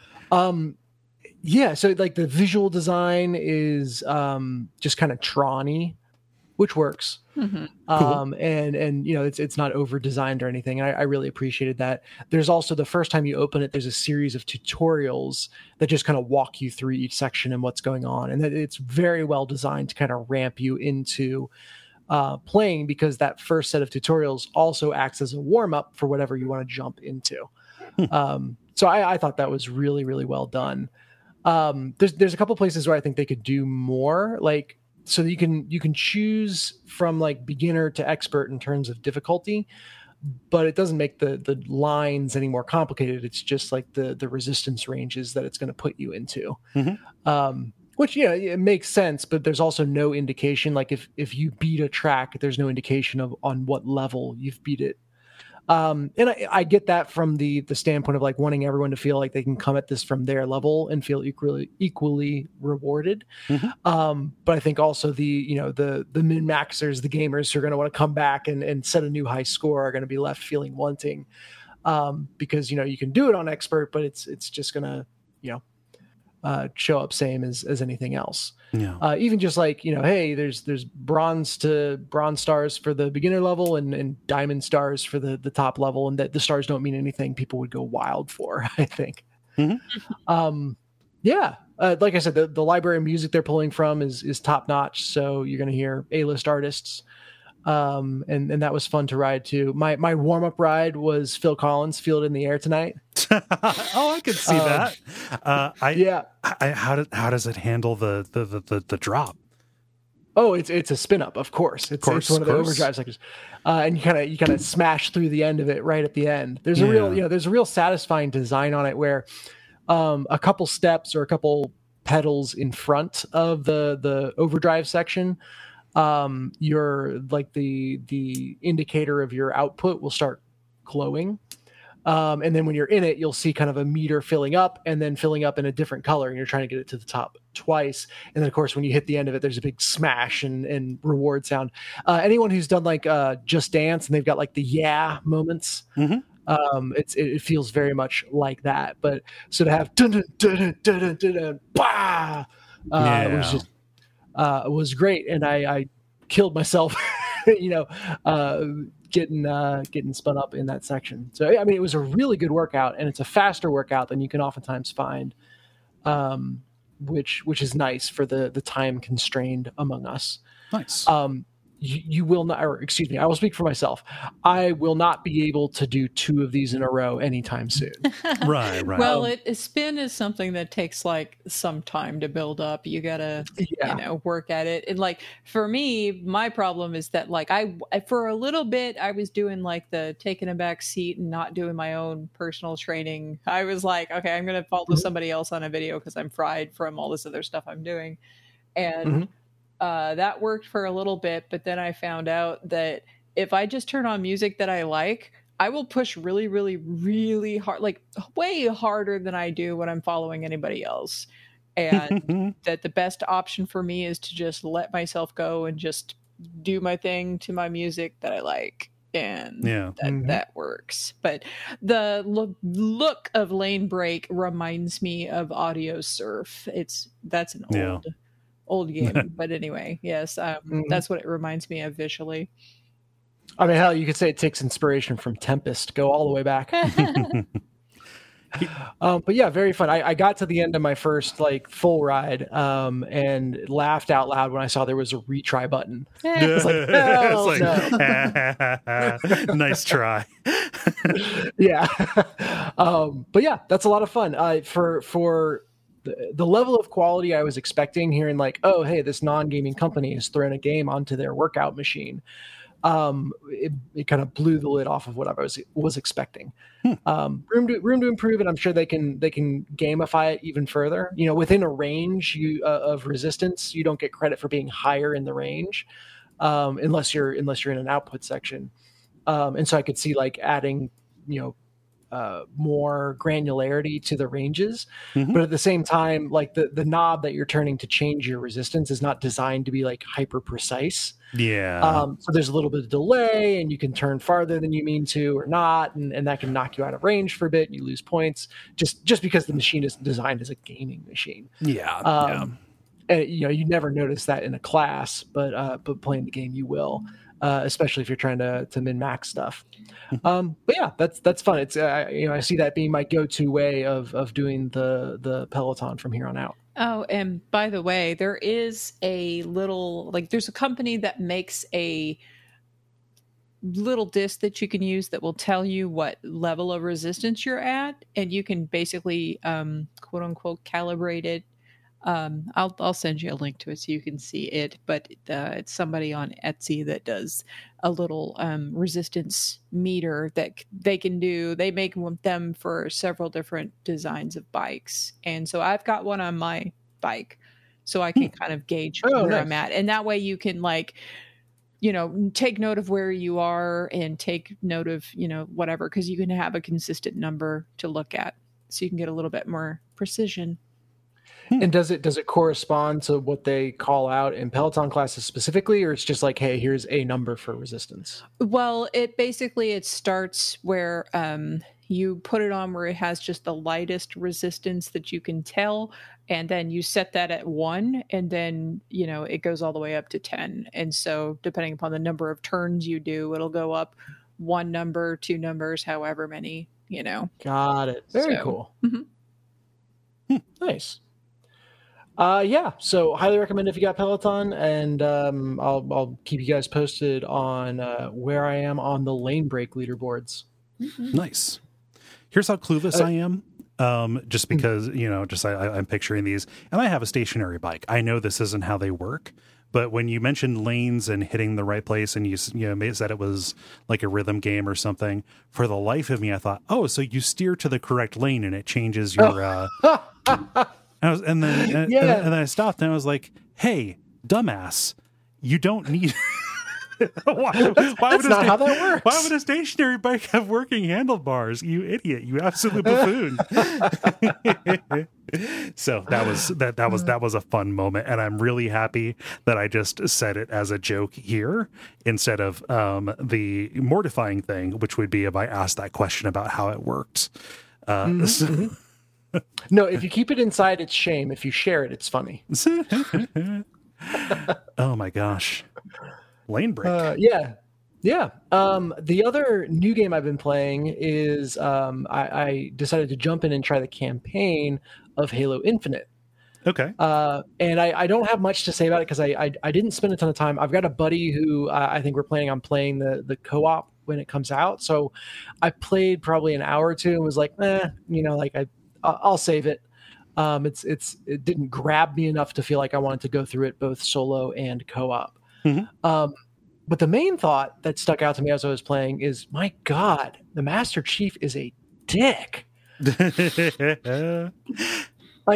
Um, yeah. So like the visual design is, um, just kind of Tron-y, which works. Mm-hmm. Um, cool. and, and, you know, it's, it's not over designed or anything. I, I really appreciated that. There's also the first time you open it, there's a series of tutorials that just kind of walk you through each section and what's going on. And that it's very well designed to kind of ramp you into, uh, playing, because that first set of tutorials also acts as a warm up for whatever you want to jump into. Hmm. Um, so I, I thought that was really, really well done. Um, there's, there's a couple places where I think they could do more, like, so you can you can choose from like beginner to expert in terms of difficulty, but it doesn't make the the lines any more complicated. It's just like the the resistance ranges that it's going to put you into, mm-hmm. um, which yeah, it makes sense. But there's also no indication. Like if if you beat a track, there's no indication of on what level you've beat it. Um, and I, I get that from the the standpoint of like wanting everyone to feel like they can come at this from their level and feel equally equally rewarded. Mm-hmm. Um, but I think also the you know the the min maxers, the gamers who are going to want to come back and, and set a new high score are going to be left feeling wanting, um, because you know you can do it on expert, but it's it's just going to you know uh, show up same as as anything else. Yeah. Uh, even just like, you know, hey, there's there's bronze to bronze stars for the beginner level and, and diamond stars for the, the top level, and that the stars don't mean anything people would go wild for, I think. Mm-hmm. Um, yeah. Uh, like I said, the, the library of music they're pulling from is is top notch. So you're going to hear A-list artists. Um, and, and that was fun to ride too. My my warm-up ride was Phil Collins, Feel It in the Air Tonight. Oh, I could see um, that. Uh, I, yeah. I, how, do, how does it handle the, the, the, the, the drop? Oh, it's it's a spin up, of course. It's, course, it's one of the overdrive sectors, uh, and you kind of you kind of smash through the end of it right at the end. There's a yeah. real you know there's a real satisfying design on it where um, a couple steps or a couple pedals in front of the the overdrive section, um, your like the the indicator of your output will start glowing. Um, and then when you're in it, you'll see kind of a meter filling up and then filling up in a different color, and you're trying to get it to the top twice. And then of course, when you hit the end of it, there's a big smash and, and reward sound. Uh, anyone who's done like uh, Just Dance and they've got like the yeah moments, mm-hmm. um, it's, it, it feels very much like that. But so to have dun dun dun dun dun dun dun bah, uh, yeah. it was just uh, it was great, and I, I killed myself, you know. Uh, getting uh getting spun up in that section. So I mean it was a really good workout, and it's a faster workout than you can oftentimes find, um which which is nice for the the time constrained among us. Nice. Um you, you will not, or excuse me, I will speak for myself. I will not be able to do two of these in a row anytime soon. Right, right. Well, it, a spin is something that takes like some time to build up. You gotta, yeah. you know, work at it. And like for me, my problem is that like I, for a little bit, I was doing like the taking a back seat and not doing my own personal training. I was like, okay, I'm gonna follow mm-hmm. somebody else on a video because I'm fried from all this other stuff I'm doing, and. Mm-hmm. Uh, that worked for a little bit, but then I found out that if I just turn on music that I like, I will push really, really, really hard, like way harder than I do when I'm following anybody else. And that the best option for me is to just let myself go and just do my thing to my music that I like. And Yeah. that, Mhm. that works. But the lo- look of Lane Break reminds me of Audio Surf. It's that's an old Yeah. old game. But anyway, yes, um, Mhm. that's what it reminds me of visually. I mean, hell, you could say it takes inspiration from Tempest. Go all the way back. Um, but yeah, very fun. I, I got to the end of my first like full ride um, and laughed out loud when I saw there was a retry button. It's like, hell It's like, nice try. Yeah. um, but yeah, that's a lot of fun. Uh, for for the, the level of quality I was expecting, hearing like, oh, hey, this non-gaming company has thrown a game onto their workout machine. Um, it, it kind of blew the lid off of what I was was expecting. Hmm. Um, room to room to improve, and I'm sure they can they can gamify it even further. You know, within a range you uh, of resistance, you don't get credit for being higher in the range, um, unless you're unless you're in an output section. Um, and so I could see like adding, you know, uh, more granularity to the ranges, Mhm. but at the same time, like the the knob that you're turning to change your resistance is not designed to be like hyper precise. Yeah. Um, so there's a little bit of delay, and you can turn farther than you mean to or not, and, and that can knock you out of range for a bit, and you lose points just just because the machine is designed as a gaming machine. yeah. Um, and, you know, you never notice that in a class, but uh, but playing the game you will, uh, especially if you're trying to to min max stuff. Um, but yeah, that's that's fun. It's uh, you know, I see that being my go to way of of doing the the Peloton from here on out. Oh, and by the way, there is a little, like, there's a company that makes a little disc that you can use that will tell you what level of resistance you're at, and you can basically, um, quote unquote, calibrate it. Um, I'll I'll send you a link to it so you can see it. But uh, it's somebody on Etsy that does a little um, resistance meter that c- they can do. They make them for several different designs of bikes, and so I've got one on my bike, so I can kind of gauge Oh, where nice. I'm at, and that way you can like, you know, take note of where you are and take note of, you know, whatever, because you can have a consistent number to look at, so you can get a little bit more precision. And does it does it correspond to what they call out in Peloton classes specifically, or it's just like, hey, here's a number for resistance? Well, it basically it starts where um, you put it on where it has just the lightest resistance that you can tell, and then you set that at one, and then you know it goes all the way up to ten. And so, depending upon the number of turns you do, it'll go up one number, two numbers, however many. You know. Got it. Very So, cool. mhm. Nice. Uh, yeah, so highly recommend if you got Peloton, and um, I'll I'll keep you guys posted on uh, where I am on the lane break leaderboards. Nice. Here's how clueless Uh, I am. Um, just because, you know, just I, I- I'm picturing these, and I have a stationary bike. I know this isn't how they work, but when you mentioned lanes and hitting the right place, and you s- you know may- said it was like a rhythm game or something, for the life of me, I thought, oh, so you steer to the correct lane and it changes your. Uh, I was, and then and, Yeah. and then I stopped and I was like, hey, dumbass, you don't need. why, why That's would a not sta- how that works. Why would a stationary bike have working handlebars? You idiot! You absolute buffoon! So that was that that was that was a fun moment, and I'm really happy that I just said it as a joke here instead of um, the mortifying thing, which would be if I asked that question about how it worked. Uh, so- No, if you keep it inside, it's shame. If you share it, it's funny. oh my gosh, lane break. Uh, yeah, yeah. Um, the other new game I've been playing is um, I, I decided to jump in and try the campaign of Halo Infinite. Okay. Uh, and I, I don't have much to say about it because I, I I didn't spend a ton of time. I've got a buddy who uh, I think we're planning on playing the the co-op when it comes out. So I played probably an hour or two and was like, eh, you know, like I I'll save it. Um, it's it's it didn't grab me enough to feel like I wanted to go through it both solo and co-op. Mhm. Um, but the main thought that stuck out to me as I was playing is, my God, the Master Chief is a dick. Like,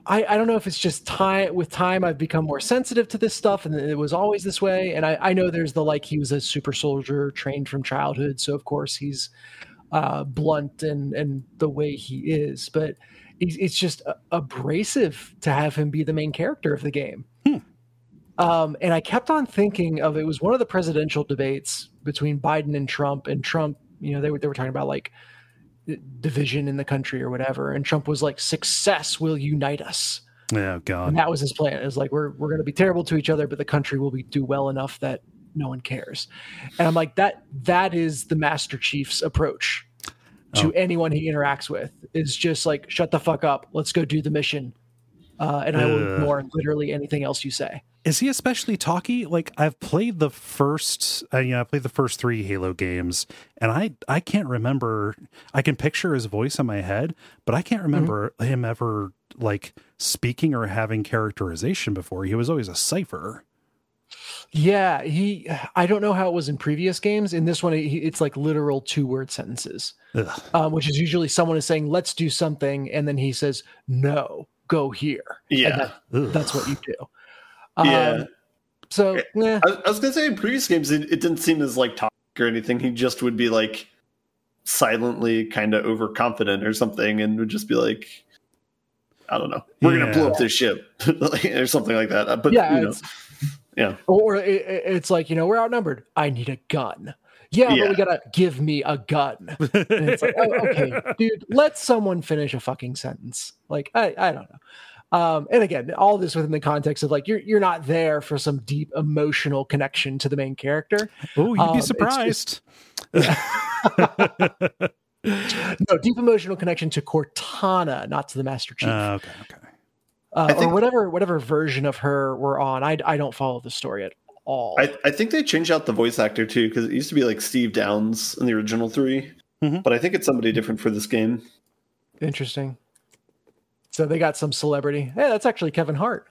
I, I don't know if it's just time with time I've become more sensitive to this stuff and it was always this way. And I, I know there's the like he was a super soldier trained from childhood, so of course he's uh, blunt and and the way he is, but it's, it's just abrasive to have him be the main character of the game. Hmm. Um, and I kept on thinking of it was one of the presidential debates between Biden and Trump, and Trump, you know, they were they were talking about like division in the country or whatever, and Trump was like, success will unite us. Oh God. And that was his plan. It was like, we're we're going to be terrible to each other, but the country will be do well enough that no one cares. And I'm like, that that is the Master Chief's approach to Oh. anyone he interacts with, is just like, shut the fuck up, let's go do the mission, uh, and I will Ugh. ignore literally anything else you say. Is he especially talky? Like, I've played the first, uh, you know, I played the first three Halo games, and I, I can't remember. I can picture his voice in my head, but I can't remember mm-hmm. him ever like speaking or having characterization before. He was always a cipher. Yeah, he. I don't know how it was in previous games. In this one, he, it's like literal two-word sentences, um, which is usually someone is saying, "Let's do something," and then he says, "No, go here." Yeah, that, that's what you do. Yeah. Um, so yeah. I, I was gonna say in previous games it, it didn't seem as like toxic or anything. He just would be like silently kind of overconfident or something, and would just be like, I don't know, we're Yeah. gonna blow up this ship or something like that. But yeah, you know, it's, yeah, or it, it's like, you know, we're outnumbered. I need a gun. Yeah, Yeah. but we gotta give me a gun. And it's like, oh, okay, dude, let someone finish a fucking sentence. Like, I, I don't know. Um, and again, all this within the context of like, you're you're not there for some deep emotional connection to the main character. Oh, you'd Um, be it's surprised. No, deep emotional connection to Cortana, not to the Master Chief. Uh, okay, okay. uh, I think- or whatever whatever version of her we're on. I, I don't follow the story at all. I, I think they changed out the voice actor too, because it used to be like Steve Downes in the original three, Mhm. but I think it's somebody different for this game. Interesting. So they got some celebrity. Hey, that's actually Kevin Hart.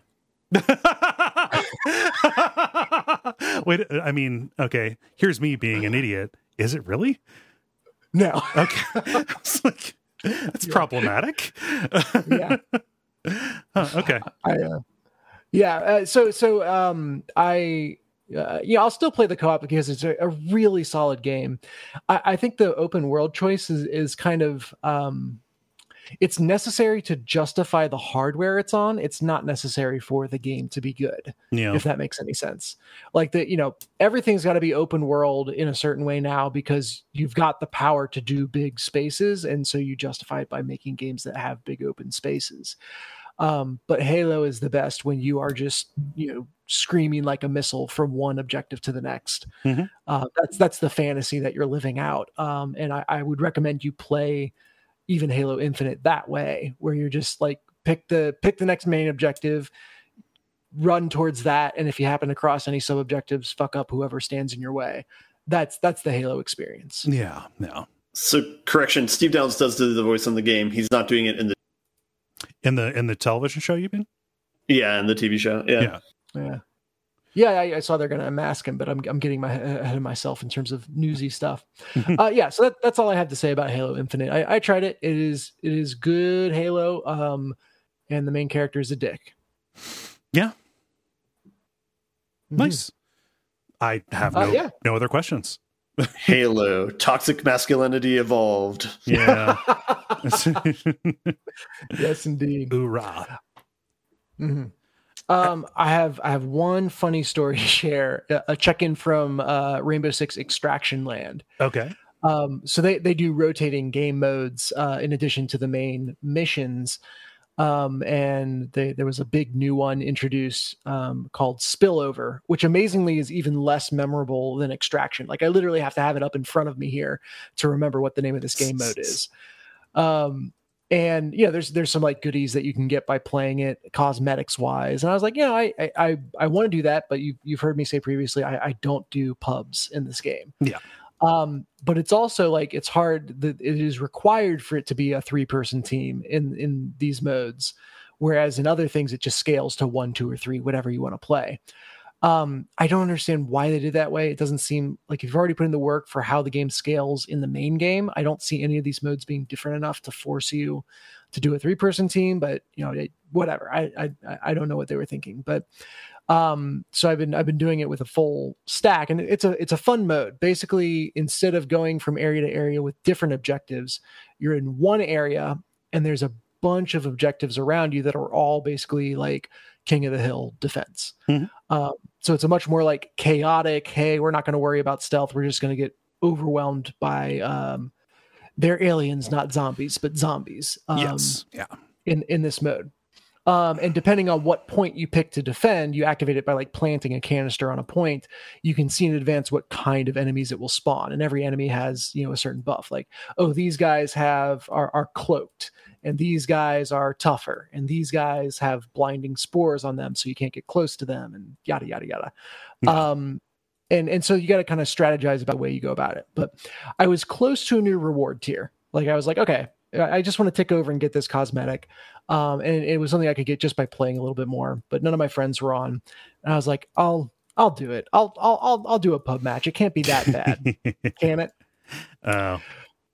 Wait, I mean, okay, here's me being an idiot. Is it really? No. Okay. I was like, that's problematic. Yeah. Huh, okay. I, uh, yeah. Uh, so, so, um, I, uh, yeah, I'll still play the co-op because it's a, a really solid game. I, I think the open world choice is, is kind of, um, it's necessary to justify the hardware it's on. It's not necessary for the game to be good, Yeah. if that makes any sense. Like the, you know, everything's got to be open world in a certain way now because you've got the power to do big spaces. And so you justify it by making games that have big open spaces. Um, but Halo is the best when you are just, you know, screaming like a missile from one objective to the next. Mhm. Uh, that's, that's the fantasy that you're living out. Um, and I, I would recommend you play even Halo Infinite that way, where you're just like, pick the, pick the next main objective, run towards that. And if you happen to cross any sub objectives, fuck up whoever stands in your way. That's, that's the Halo experience. Yeah. Yeah. So correction, Steve Downes does do the voice in the game. He's not doing it in the In the in the television show, you mean? yeah in the T V show. Yeah, Yeah. Yeah. Yeah, I, I saw they're going to unmask him, but I'm I'm getting my ahead of myself in terms of newsy stuff. uh, yeah, so that, that's all I have to say about Halo Infinite. I, I tried it. It is it is good Halo, um, and the main character is a dick. Yeah. Mhm. Nice. I have no Uh, yeah. no other questions. Halo, toxic masculinity evolved. Yeah. Yes, indeed. Hoorah. hmm Um, I have I have one funny story to share. A, a check-in from uh, Rainbow Six Extraction Land. Okay. Um, so they, they do rotating game modes uh, in addition to the main missions. Um, and they, there was a big new one introduced um, called Spillover, which amazingly is even less memorable than Extraction. Like I literally have to have it up in front of me here to remember what the name of this game mode is. Um, and yeah, there's there's some like goodies that you can get by playing it cosmetics wise. And I was like, yeah, I I I, I want to do that, but you you've heard me say previously, I, I don't do pubs in this game. Yeah. Um, but it's also like it's hard that it is required for it to be a three person team in in these modes, whereas in other things it just scales to one, two, or three, whatever you want to play. Um, I don't understand why they did that way. It doesn't seem like if you've already put in the work for how the game scales in the main game, I don't see any of these modes being different enough to force you to do a three person team, but you know, it, whatever. I, I I don't know what they were thinking, but um, so I've been I've been doing it with a full stack, and it's a it's a fun mode. Basically, instead of going from area to area with different objectives, you're in one area, and there's a bunch of objectives around you that are all basically like King of the Hill defense. Mm-hmm. Um, so it's a much more like chaotic. Hey, we're not going to worry about stealth. We're just going to get overwhelmed by um, they're aliens, not zombies, but zombies. Um, yes, yeah. In in this mode, um, and depending on what point you pick to defend, you activate it by like planting a canister on a point. You can see in advance what kind of enemies it will spawn, and every enemy has you know a certain buff. Like, oh, these guys have are are cloaked, and these guys are tougher, and these guys have blinding spores on them, so you can't get close to them, and yada yada yada. Yeah. Um, and and so you got to kind of strategize about the way you go about it. But I was close to a new reward tier. Like I was like, okay, I just want to tick over and get this cosmetic. Um, and it was something I could get just by playing a little bit more, but none of my friends were on. And I was like, I'll, I'll do it. I'll, I'll, I'll, I'll do a pub match. It can't be that bad. Can it? Oh.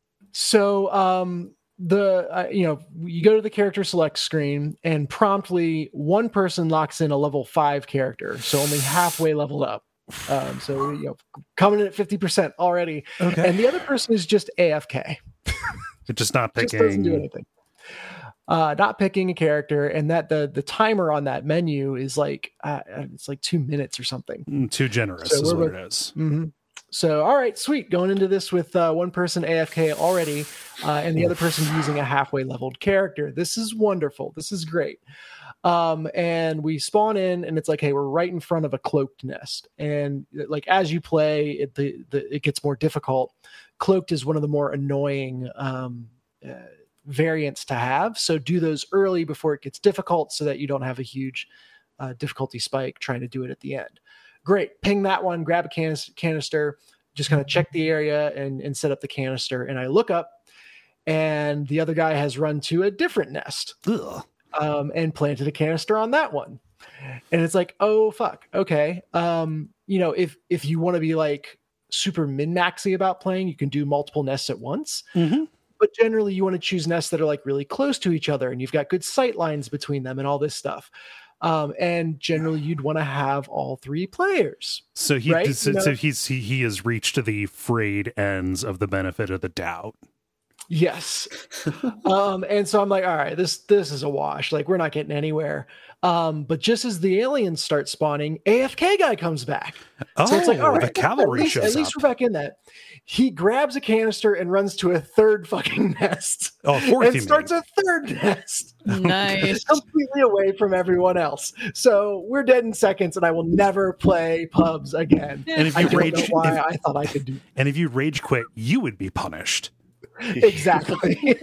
So, um, the, uh, you know, you go to the character select screen and promptly one person locks in a level five character. So only halfway leveled up. Um, so, you know, coming in at fifty percent already. Okay. And the other person is just A F K. It's just not picking. Just doesn't do anything. Uh, not picking a character, and that the the timer on that menu is like uh, it's like two minutes or something. Too generous so is what it is. Mm-hmm. So, all right, sweet. Going into this with uh, one person A F K already, uh, and the other person using a halfway leveled character. This is wonderful. This is great. Um, and we spawn in, and it's like, hey, we're right in front of a cloaked nest, and like as you play, it the, the it gets more difficult. Cloaked is one of the more annoying um, uh, variants to have. So do those early before it gets difficult so that you don't have a huge uh, difficulty spike trying to do it at the end. Great. Ping that one, grab a canis- canister, just kind of check the area and, and set up the canister. And I look up and the other guy has run to a different nest um, and planted a canister on that one. And it's like, oh, fuck. Okay. Um, you know, if, if you want to be like, super min-maxy about playing, you can do multiple nests at once. Mm-hmm. But generally you want to choose nests that are like really close to each other and you've got good sight lines between them and all this stuff. Um, and generally you'd want to have all three players. So he right? so, you know? so he's he, he has reached the frayed ends of the benefit of the doubt. Yes. um, and so I'm like, all right, this this is a wash. Like we're not getting anywhere. Um, but just as the aliens start spawning, A F K guy comes back. Oh, so it's like, all right, the cavalry at least, shows at least up. We're back in that. He grabs a canister and runs to a third fucking nest. Oh, fourth and starts a third nest. Nice. Completely away from everyone else. So we're dead in seconds, and I will never play pubs again. And if I you don't rage, know why if, I thought I could do. And if you rage quit, you would be punished. Exactly.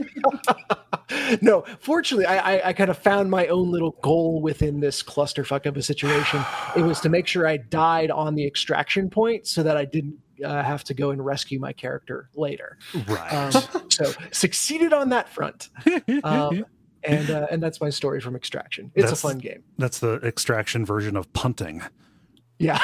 No, fortunately, I, I, I kind of found my own little goal within this clusterfuck of a situation. It was to make sure I died on the extraction point so that I didn't uh, have to go and rescue my character later. Right. Um, so succeeded on that front. Um, and uh, and that's my story from Extraction. It's that's, a fun game. That's the Extraction version of punting. Yeah.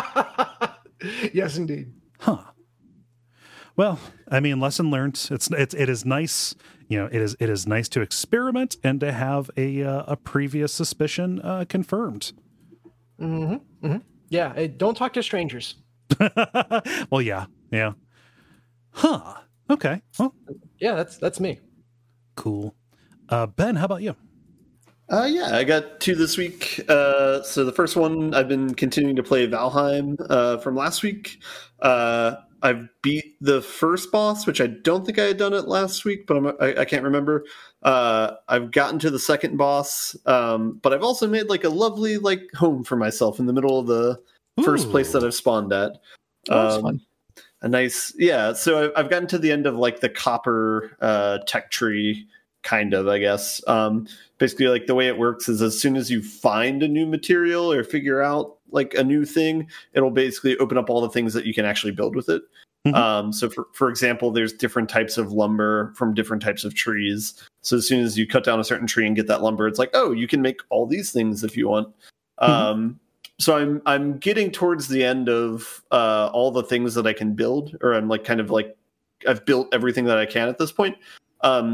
Yes, indeed. Huh. Well, I mean, lesson learned. It's it's it is nice, you know. It is it is nice to experiment and to have a uh, a previous suspicion uh, confirmed. Mm-hmm. Mm-hmm. Yeah. Hey, don't talk to strangers. Well, yeah, yeah. Huh. Okay. Well, yeah. That's that's me. Cool. Uh, Ben, how about you? Uh, yeah, I got two this week. Uh, so the first one, I've been continuing to play Valheim uh, from last week. Uh, I've beat the first boss, which I don't think I had done it last week, but I'm, I, I can't remember. Uh, I've gotten to the second boss, um, but I've also made like a lovely like home for myself in the middle of the Ooh. first place that I've spawned at. Oh, that's um, fun. A nice, yeah. So I've, I've gotten to the end of like the copper uh, tech tree, kind of, I guess. Um, basically, like the way it works is as soon as you find a new material or figure out like a new thing, it'll basically open up all the things that you can actually build with it. Mm-hmm. Um, so for, for example, there's different types of lumber from different types of trees. So as soon as you cut down a certain tree and get that lumber, it's like, oh, you can make all these things if you want. Mm-hmm. Um, so I'm, I'm getting towards the end of uh, all the things that I can build, or I'm like kind of like, I've built everything that I can at this point. Um,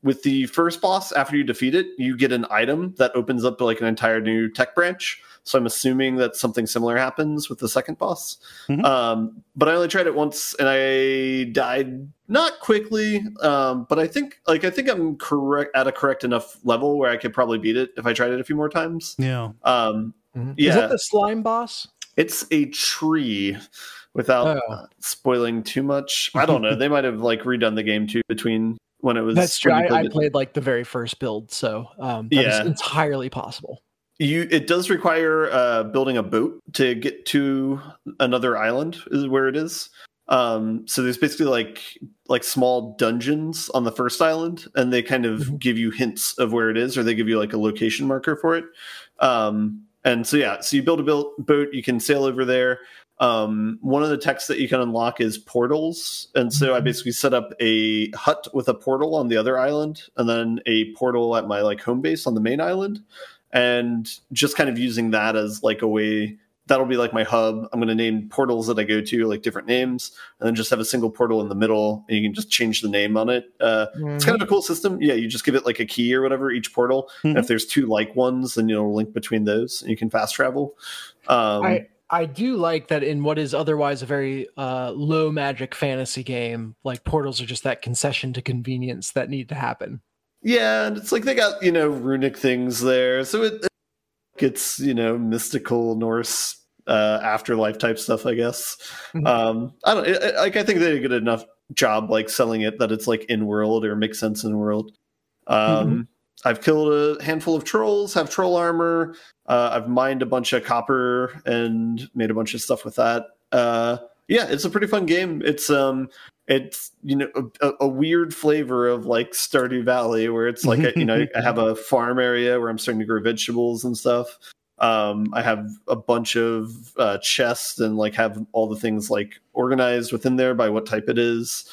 with the first boss, after you defeat it, you get an item that opens up like an entire new tech branch. So I'm assuming that something similar happens with the second boss. Mm-hmm. Um, but I only tried it once and I died not quickly. Um, but I think like I think I'm correct at a correct enough level where I could probably beat it if I tried it a few more times. Yeah. Um, mm-hmm. Yeah. Is that the slime boss? It's a tree. Without oh. uh, spoiling too much, I don't know. They might have like redone the game too between when it was. That's true. I, played I played like the very first build, so um, that yeah, is entirely possible. You it does require uh, building a boat to get to another island, is where it is. Um, so there's basically like like small dungeons on the first island, and they kind of mm-hmm. give you hints of where it is, or they give you like a location marker for it. Um, and so yeah, so you build a build, boat, you can sail over there. Um, one of the techs that you can unlock is portals. And so I basically set up a hut with a portal on the other island and then a portal at my like home base on the main island. And just kind of using that as like a way, that'll be like my hub. I'm going to name portals that I go to like different names and then just have a single portal in the middle and you can just change the name on it. Uh, mm-hmm. It's kind of a cool system. Yeah. You just give it like a key or whatever, each portal. Mm-hmm. And if there's two like ones, then you'll link between those and you can fast travel. Um, I- I do like that in what is otherwise a very uh, low magic fantasy game, like portals are just that concession to convenience that need to happen. Yeah, and it's like they got, you know, runic things there. So it, it's, you know, mystical Norse uh, afterlife type stuff, I guess. Mm-hmm. Um, I don't it, like I think they did a good enough job like selling it that it's like in world or makes sense in world. Um, mm-hmm. I've killed a handful of trolls, have troll armor. Uh, I've mined a bunch of copper and made a bunch of stuff with that. Uh, yeah, it's a pretty fun game. It's um, it's you know a, a weird flavor of like Stardew Valley, where it's like a, you know I have a farm area where I'm starting to grow vegetables and stuff. Um, I have a bunch of uh, chests and like have all the things like organized within there by what type it is.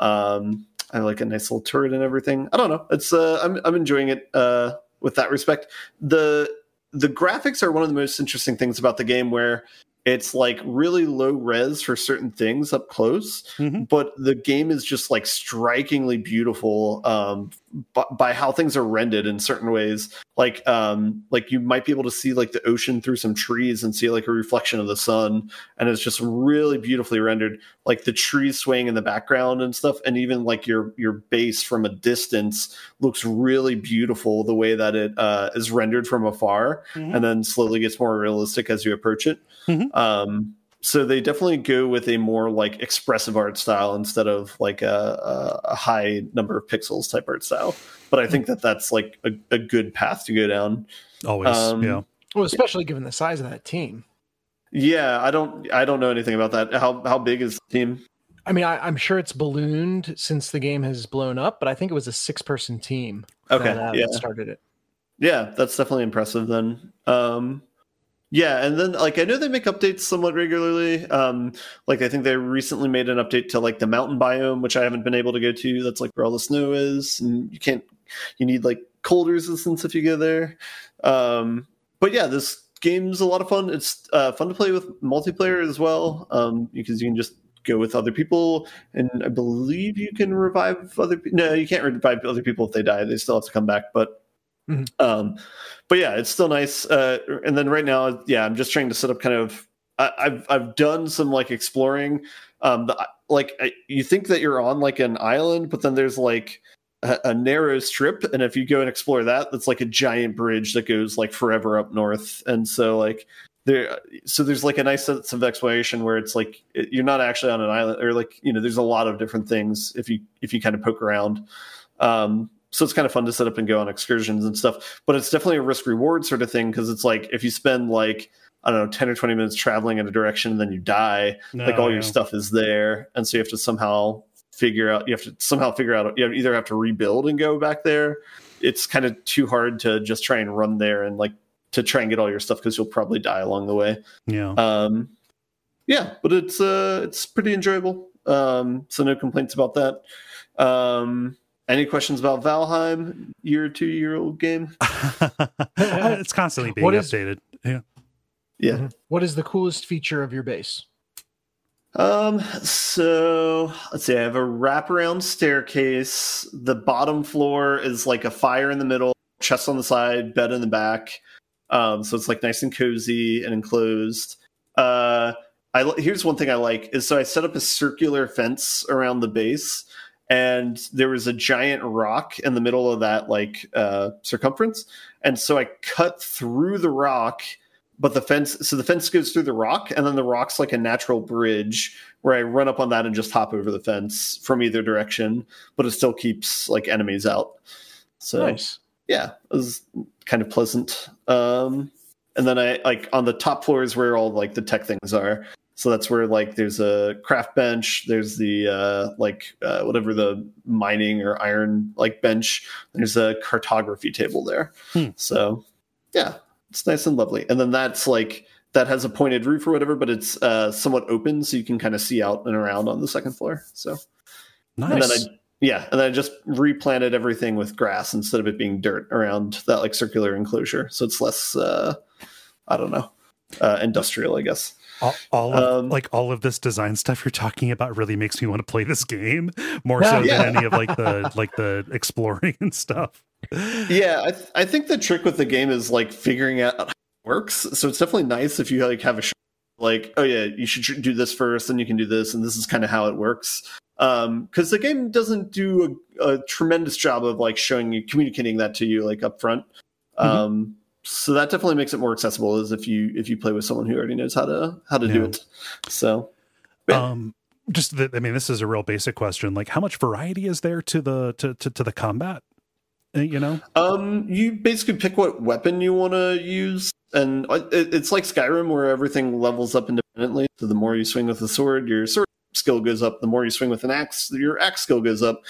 Um, I like a nice little turret and everything. I don't know. It's uh, I'm I'm enjoying it uh, with that respect. The the graphics are one of the most interesting things about the game, where it's like really low res for certain things up close, mm-hmm. but the game is just like strikingly beautiful um, b- by how things are rendered in certain ways. Like, um, like you might be able to see like the ocean through some trees and see like a reflection of the sun, and it's just really beautifully rendered. Like the trees swaying in the background and stuff, and even like your your base from a distance looks really beautiful the way that it uh, is rendered from afar, mm-hmm. and then slowly gets more realistic as you approach it. Mm-hmm. Um, so they definitely go with a more like expressive art style instead of like a, a high number of pixels type art style. But I think that that's like a, a good path to go down. Always, um, yeah. Well, especially given the size of that team. Yeah, I don't, I don't know anything about that. How how big is the team? I mean, I, I'm sure it's ballooned since the game has blown up, but I think it was a six-person team okay, that uh, yeah. started it. Yeah, that's definitely impressive then. Um, Yeah, and then like I know they make updates somewhat regularly. Um, like I think they recently made an update to like the mountain biome, which I haven't been able to go to. That's like where all the snow is, and you can't. You need like cold resistance if you go there. Um, but yeah, this game's a lot of fun. It's uh, fun to play with multiplayer as well, um, because you can just go with other people, and I believe you can revive other. people. No, you can't revive other people if they die. They still have to come back, but. Mm-hmm. Um, but yeah, it's still nice. Uh, and then right now, yeah, I'm just trying to set up kind of. I, I've I've done some like exploring. Um, the, like I, you think that you're on like an island, but then there's like a, a narrow strip, and if you go and explore that, that's like a giant bridge that goes like forever up north. And so like there, so there's like a nice sense of exploration where it's like it, you're not actually on an island, or like you know, there's a lot of different things if you if you kind of poke around. Um, So it's kind of fun to set up and go on excursions and stuff, but it's definitely a risk reward sort of thing. Because it's like, if you spend like, I don't know, ten or twenty minutes traveling in a direction and then you die, no, like all yeah. your stuff is there. And so you have to somehow figure out, you have to somehow figure out, you either have to rebuild and go back there. It's kind of too hard to just try and run there and like to try and get all your stuff, because you'll probably die along the way. Yeah. Um, yeah, but it's, uh, it's pretty enjoyable. Um, so no complaints about that. Um, Any questions about Valheim, year two year old game? It's constantly being what is, updated. Yeah. Yeah. What is the coolest feature of your base? Um, so let's see, I have a wraparound staircase. The bottom floor is like a fire in the middle, chest on the side, bed in the back. Um, so it's like nice and cozy and enclosed. Uh, I here's one thing I like is so I set up a circular fence around the base, and there was a giant rock in the middle of that like uh, circumference, and so I cut through the rock. But the fence, so the fence goes through the rock, and then the rock's like a natural bridge where I run up on that and just hop over the fence from either direction, but it still keeps like enemies out. So Nice. yeah, it was kind of pleasant. Um, and then I like on the top floor is where all like the tech things are. So that's where like there's a craft bench, there's the uh, like uh, whatever the mining or iron like bench. There's a cartography table there. Hmm. So yeah. It's nice and lovely. And then that's like, that has a pointed roof or whatever, but it's uh, somewhat open, so you can kind of see out and around on the second floor. So, Nice. and then I, yeah, and then I just replanted everything with grass instead of it being dirt around that like circular enclosure. So it's less, uh, I don't know, uh, industrial, I guess. All, all of, Um, like all of this design stuff you're talking about really makes me want to play this game more so Yeah. than any of like the like the exploring and stuff. Yeah, I, th- I think the trick with the game is like figuring out how it works. So it's definitely nice if you like have a sh- like, oh yeah, you should tr- do this first, and you can do this, and this is kind of how it works. Um, because the game doesn't do a, a tremendous job of like showing you, communicating that to you like up front. Mhm. Um, so that definitely makes it more accessible, as if you if you play with someone who already knows how to how to do Yeah. it. So yeah. Um, just the, I mean, this is a real basic question. Like, how much variety is there to the to to, to the combat? Uh, You know, Um, you basically pick what weapon you want to use, and it, it's like Skyrim where everything levels up independently. So the more you swing with the sword, your sword skill goes up. The more you swing with an axe, your axe skill goes up.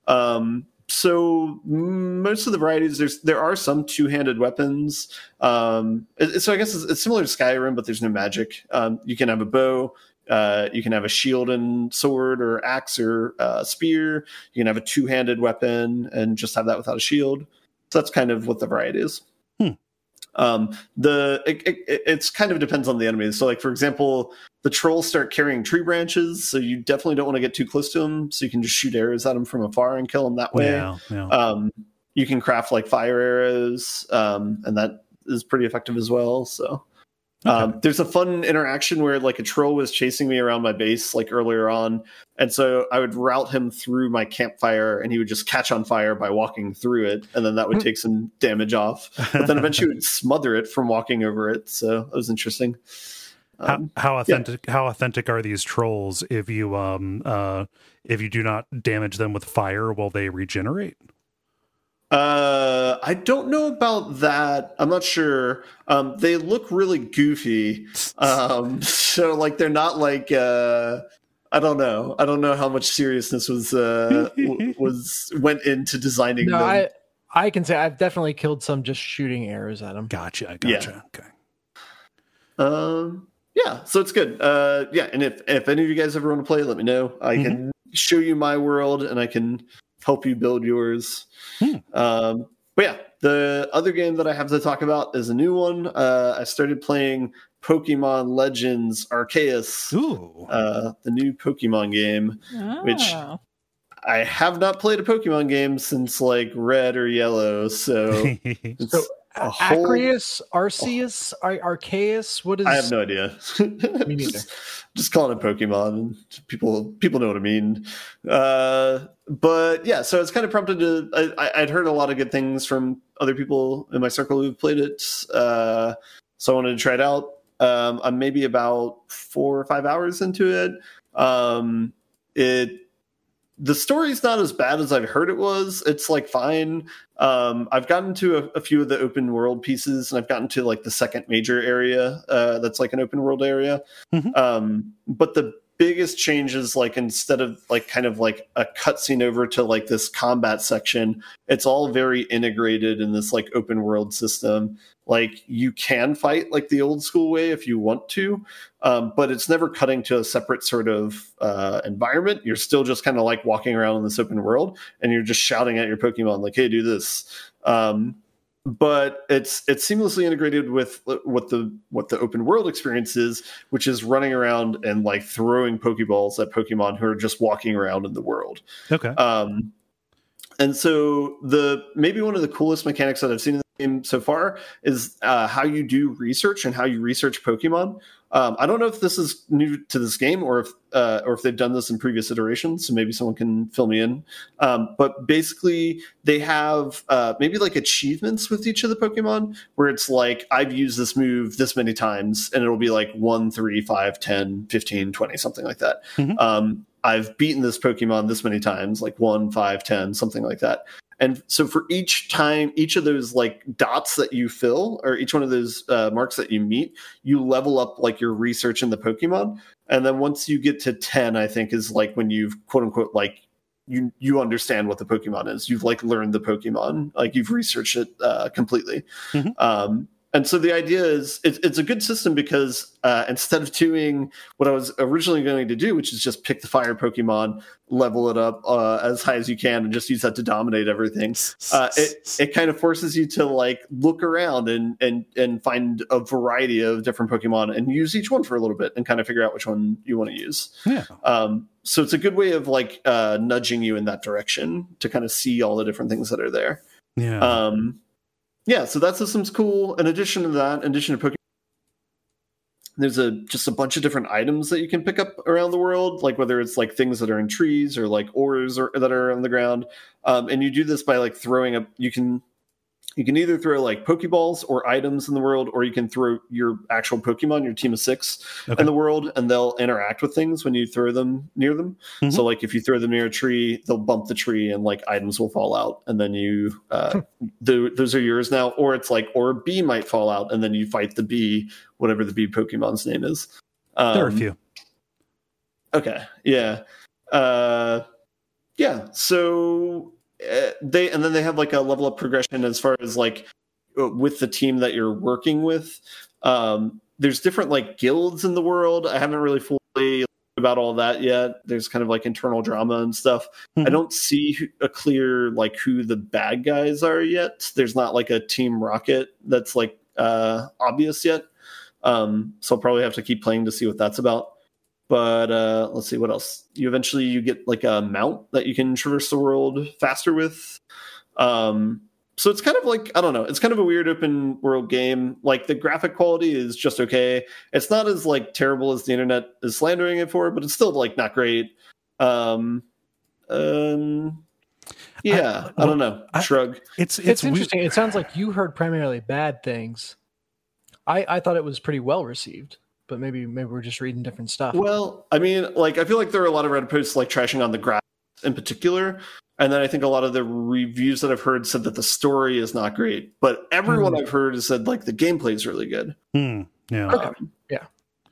Um, so most of the varieties, there's there are some two-handed weapons. Um, it- so I guess it's, it's similar to Skyrim, but there's no magic. Um, you can have a bow. Uh, you can have a shield and sword or axe or uh, spear. You can have a two-handed weapon and just have that without a shield. So that's kind of what the variety is. Hmm. Um, the it, it, it's kind of depends on the enemies. So, like for example, the trolls start carrying tree branches, so you definitely don't want to get too close to them. So you can just shoot arrows at them from afar and kill them that way. yeah, yeah. Um, you can craft like fire arrows, um, and that is pretty effective as well. So. Um, there's a fun interaction where like a troll was chasing me around my base like earlier on, and so I would route him through my campfire, and he would just catch on fire by walking through it, and then that would take some damage off. But then eventually would smother it from walking over it, so it was interesting. Um, how, how authentic? How authentic are these trolls? If you um uh if you do not damage them with fire, will they regenerate? Uh, I don't know about that. I'm not sure. Um, they look really goofy. Um, so like they're not like uh, I don't know. I don't know how much seriousness was uh w- was went into designing No, them. I I can say I've definitely killed some just shooting arrows at them. Gotcha, Yeah. gotcha. Okay. Um, yeah, so it's good. Uh, yeah, and if if any of you guys ever want to play, let me know. I Mhm. can show you my world, and I can help you build yours. Hmm. Um, but yeah, the other game that I have to talk about is a new one. Uh, I started playing Pokemon Legends Arceus, Ooh. uh, the new Pokemon game. Which- Oh. I have not played a Pokemon game since like Red or Yellow, so it's So a whole. Acreus, Arceus, Ar- Arceus. What is? I have no idea. Me neither. just, just calling it Pokemon. People people know what I mean. Uh, but yeah, so it's kind of prompted to. I, I'd heard a lot of good things from other people in my circle who've played it. Uh, so I wanted to try it out. Um, I'm maybe about four or five hours into it. Um, it the story's not as bad as I've heard it was. It's like fine. Um, I've gotten to a, a few of the open world pieces, and I've gotten to like the second major area uh, that's like an open world area. Mhm. Um, but the biggest change is like instead of like kind of like a cutscene over to like this combat section, it's all very integrated in this like open world system. Like you can fight like the old school way if you want to, um, but it's never cutting to a separate sort of uh, environment. You're still just kind of like walking around in this open world, and you're just shouting at your Pokemon like, "Hey, do this." Um, but it's it's seamlessly integrated with what the what the open world experience is, which is running around and like throwing Pokeballs at Pokemon who are just walking around in the world. Okay. Um, and so the maybe one of the coolest mechanics that I've seen in the game so far is uh, how you do research and how you research Pokemon. Um, I don't know if this is new to this game or if uh, or if they've done this in previous iterations, so maybe someone can fill me in. Um, but basically, they have uh, maybe like achievements with each of the Pokemon where it's like, I've used this move this many times, and it'll be like one, three, five, ten, fifteen, twenty, something like that. Mm-hmm. Um, I've beaten this Pokemon this many times, like one, five, ten, something like that. And so for each time, each of those like dots that you fill, or each one of those uh, marks that you meet, you level up like your research in the Pokemon. And then once you get to ten, I think is like when you've quote unquote, like you, you understand what the Pokemon is. You've like learned the Pokemon, like you've researched it uh, completely. Mm-hmm. Um, And so the idea is it's, it's a good system because uh, instead of doing what I was originally going to do, which is just pick the fire Pokemon, level it up uh, as high as you can, and just use that to dominate everything, uh, it it kind of forces you to like look around and and and find a variety of different Pokemon and use each one for a little bit and kind of figure out which one you want to use. Yeah. Um, so it's a good way of like uh, nudging you in that direction to kind of see all the different things that are there. Yeah. Um, Yeah, so that system's cool. In addition to that, in addition to Pokemon, there's a just a bunch of different items that you can pick up around the world, like whether it's like things that are in trees or like ores or that are on the ground. Um, and you do this by like throwing up. You can you can either throw like Pokeballs or items in the world, or you can throw your actual Pokemon, your team of six, okay. in the world, and they'll interact with things when you throw them near them. Mm-hmm. So like if you throw them near a tree, they'll bump the tree and like items will fall out, and then you uh, the, those are yours now. Or it's like, or a bee might fall out, and then you fight the bee, whatever the bee Pokemon's name is. Um, there are a few. Okay, yeah, uh, yeah. So. Uh, they and then they have like a level up progression as far as like with the team that you're working with. Um, there's different like guilds in the world. I haven't really fully about all that yet. There's kind of like internal drama and stuff. Mm-hmm. I don't see a clear like who the bad guys are yet. There's not like a Team Rocket that's like uh, obvious yet. Um, so I'll probably have to keep playing to see what that's about. But uh, let's see what else. You eventually you get like a mount that you can traverse the world faster with. Um, so it's kind of like, I don't know, it's kind of a weird open world game. Like the graphic quality is just okay. It's not as like terrible as the internet is slandering it for, but it's still like not great. Um, um, yeah, I, I don't know. I, Shrug. It's, it's it's interesting. Weird. It sounds like you heard primarily bad things. I I thought it was pretty well received. But maybe maybe we're just reading different stuff. Well, I mean, like I feel like there are a lot of Reddit posts like trashing on the graphics in particular, and then I think a lot of the reviews that I've heard said that the story is not great. But everyone mm. I've heard has said like the gameplay is really good. Mm. Yeah, okay. um, yeah.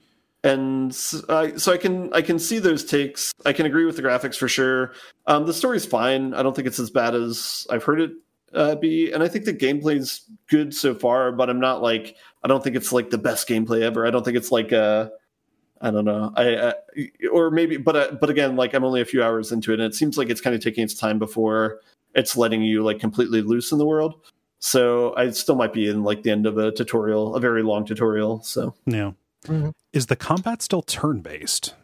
And so I, so I can I can see those takes. I can agree with the graphics for sure. Um, the story's fine. I don't think it's as bad as I've heard it uh, be, and I think the gameplay's good so far. But I'm not like. I don't think it's like the best gameplay ever. I don't think it's like uh I don't know. I uh, or maybe, but uh, but again, like I'm only a few hours into it, and it seems like it's kind of taking its time before it's letting you like completely loose in the world. So I still might be in like the end of a tutorial, a very long tutorial. So yeah, mm-hmm. Is the combat still turn based?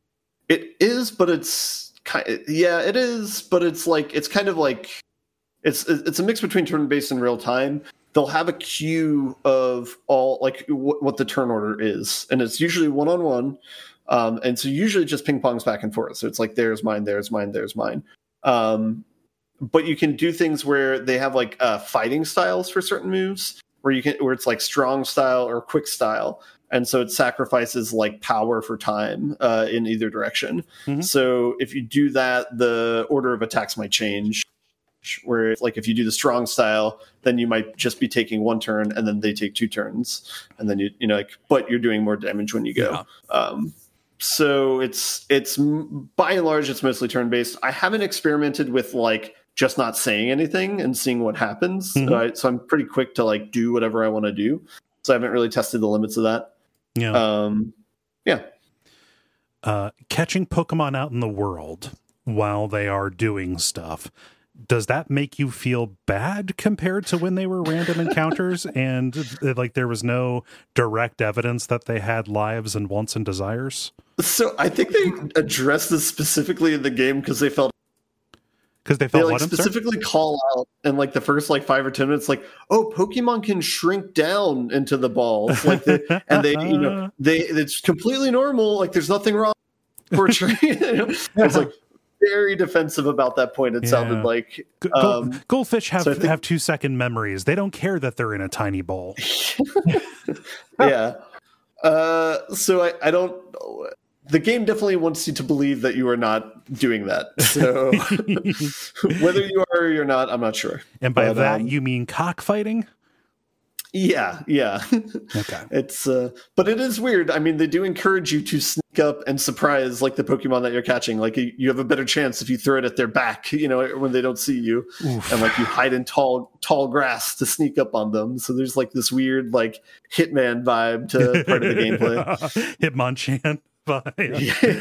It is, but it's kind. Of, yeah, it is, but it's like it's kind of like it's it's a mix between turn based and real time. They'll have a queue of all like w- what the turn order is, and it's usually one on one, and so usually just ping pongs back and forth. So it's like there's mine, there's mine, there's mine. Um, but you can do things where they have like uh, fighting styles for certain moves, where you can where it's like strong style or quick style, and so it sacrifices like power for time uh, in either direction. Mm-hmm. So if you do that, the order of attacks might change. Where like if you do the strong style, then you might just be taking one turn and then they take two turns, and then you you know like but you're doing more damage when you go. Yeah. Um, so it's it's by and large it's mostly turn based. I haven't experimented with like just not saying anything and seeing what happens. Mm-hmm. Uh, so I'm pretty quick to like do whatever I want to do. So I haven't really tested the limits of that. Yeah. Um, yeah. Uh, catching Pokemon out in the world while they are doing stuff. does that make you feel bad compared to when they were random encounters and like there was no direct evidence that they had lives and wants and desires? So I think they addressed this specifically in the game because they felt because they they felt like what, I'm sorry? specifically call out in like the first like five or ten minutes, like, oh, Pokemon can shrink down into the balls, like, they, and they, you know, they it's completely normal, like there's nothing wrong. Portraying, it's like very defensive about that point. It Yeah. sounded like Go- um, goldfish have so I think- have two second memories. They don't care that they're in a tiny bowl. yeah. Uh, so I, I don't. The game definitely wants you to believe that you are not doing that. So whether you are or you're not, I'm not sure. And by But, that um, you mean cockfighting? Yeah, yeah. Okay. It's uh but it is weird. I mean, they do encourage you to sneak up and surprise like the Pokemon that you're catching. Like you, you have a better chance if you throw it at their back, you know, when they don't see you. Oof. And like you hide in tall tall grass to sneak up on them. So there's like this weird like Hitman vibe to part of the gameplay. Hitmonchan. But, yeah.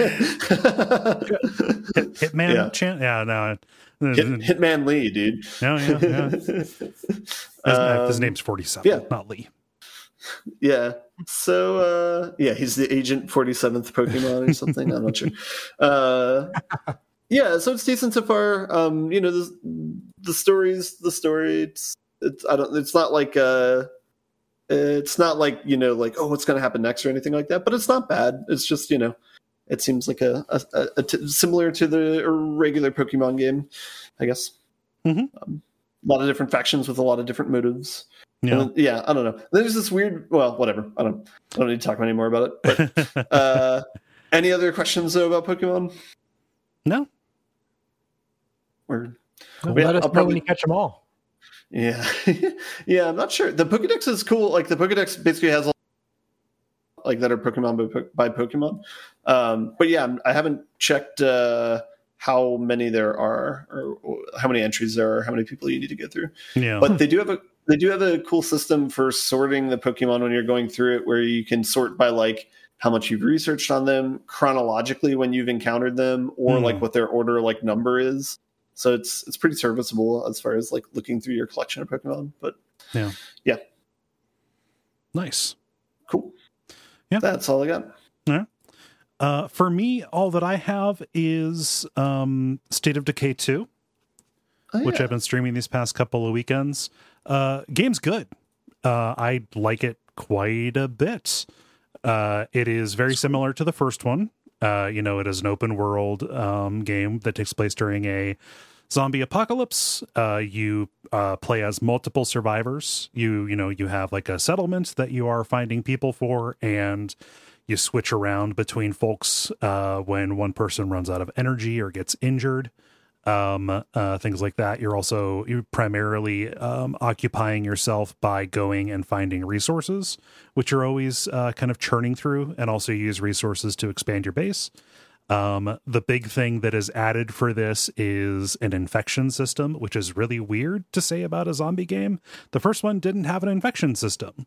Hit, Hitman Yeah. Chan? Yeah, no. Hit, Hitman Lee, dude. No, yeah, yeah. His, Um, his name's forty-seven, yeah. not Lee. Yeah. So uh yeah, he's the Agent forty-seventh Pokemon or something. I'm not sure. Uh yeah, so it's decent so far. Um, you know, the the story's the story. It's it's I don't it's not like uh it's not like, you know, like, oh, what's gonna happen next or anything like that, but it's not bad. It's just, you know, it seems like a, a, a, a t- similar to the regular Pokemon game, I guess. Mhm. Um, a lot of different factions with a lot of different motives. Yeah. And then- yeah, I don't know. There's this weird. Well, whatever. I don't. I don't need to talk any more about it. But uh, any other questions though about Pokemon? No. Or Well, Yeah, let us I'll know probably- when you catch them all. yeah, yeah. I'm not sure. The Pokedex is cool. Like the Pokedex basically has a like that are Pokemon by, po- by Pokemon. Um, but yeah, I'm- I haven't checked uh, how many there are or, or how many entries there are, how many people you need to get through. Yeah. But they do have a they do have a cool system for sorting the Pokemon when you're going through it, where you can sort by like how much you've researched on them chronologically when you've encountered them, or Hmm. like what their order like number is. So it's it's pretty serviceable as far as like looking through your collection of Pokemon. But Yeah. yeah, Nice. cool. Yeah. That's all I got. Uh, for me, all that I have is um, State of Decay two, Oh, which yeah. I've been streaming these past couple of weekends. Uh, game's good. Uh, I like it quite a bit. Uh, it is very similar to the first one. Uh, you know, it is an open world um, game that takes place during a zombie apocalypse. Uh, you uh, play as multiple survivors. You you know you have like a settlement that you are finding people for, and you switch around between folks uh, when one person runs out of energy or gets injured. Um, uh, things like that. You're also you're primarily um, occupying yourself by going and finding resources, which you're always uh, kind of churning through, and also use resources to expand your base. Um, the big thing that is added for this is an infection system, which is really weird to say about a zombie game. The first one didn't have an infection system,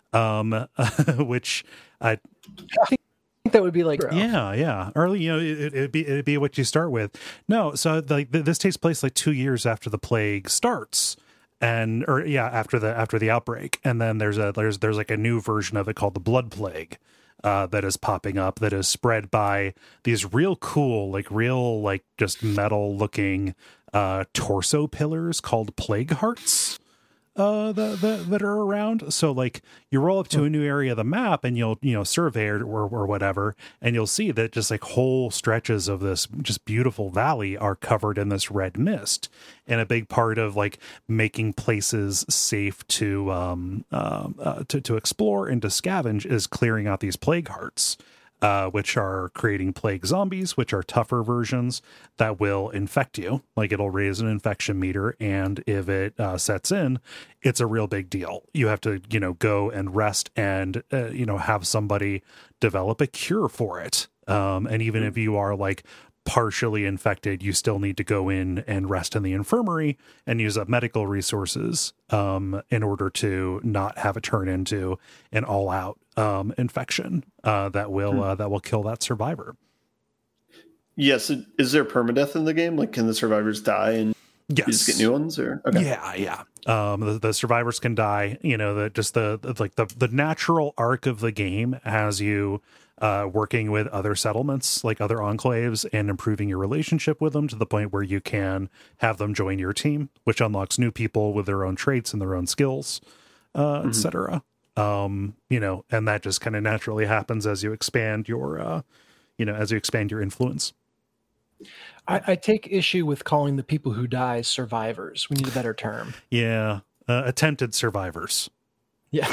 um, which I I think that would be like yeah, yeah. Early, you know, it, it'd be it'd be what you start with. No, so like th- this takes place like two years after the plague starts, and or yeah, after the after the outbreak, and then there's a there's there's like a new version of it called the Blood Plague. Uh, that is popping up that is spread by these real cool, like real, like just metal looking uh, torso pillars called plague hearts uh, that, that that are around. So like you roll up to a new area of the map and you'll, you know, survey or, or whatever, and you'll see that just like whole stretches of this just beautiful valley are covered in this red mist. And a big part of like making places safe to um um uh, to to explore and to scavenge is clearing out these plague hearts, uh, which are creating plague zombies, which are tougher versions that will infect you. Like it'll raise an infection meter, and if it uh, sets in, it's a real big deal. You have to, you know, go and rest and uh, you know have somebody develop a cure for it. Um, and even if you are like partially infected, you still need to go in and rest in the infirmary and use up medical resources um, in order to not have it turn into an all-out um, infection uh, that will uh, that will kill that survivor. Yes. Is there permadeath in the game? Like, can the survivors die? And Yes. You just get new ones, or okay. Yeah, yeah. Um, the, the survivors can die. You know, the just the, the like the the natural arc of the game has you uh, working with other settlements, like other enclaves, and improving your relationship with them to the point where you can have them join your team, which unlocks new people with their own traits and their own skills, uh, mm-hmm. et cetera. Um, you know, and that just kind of naturally happens as you expand your, uh, you know, as you expand your influence. I, I take issue with calling the people who die survivors. We need a better term. Yeah, uh, attempted survivors. Yeah.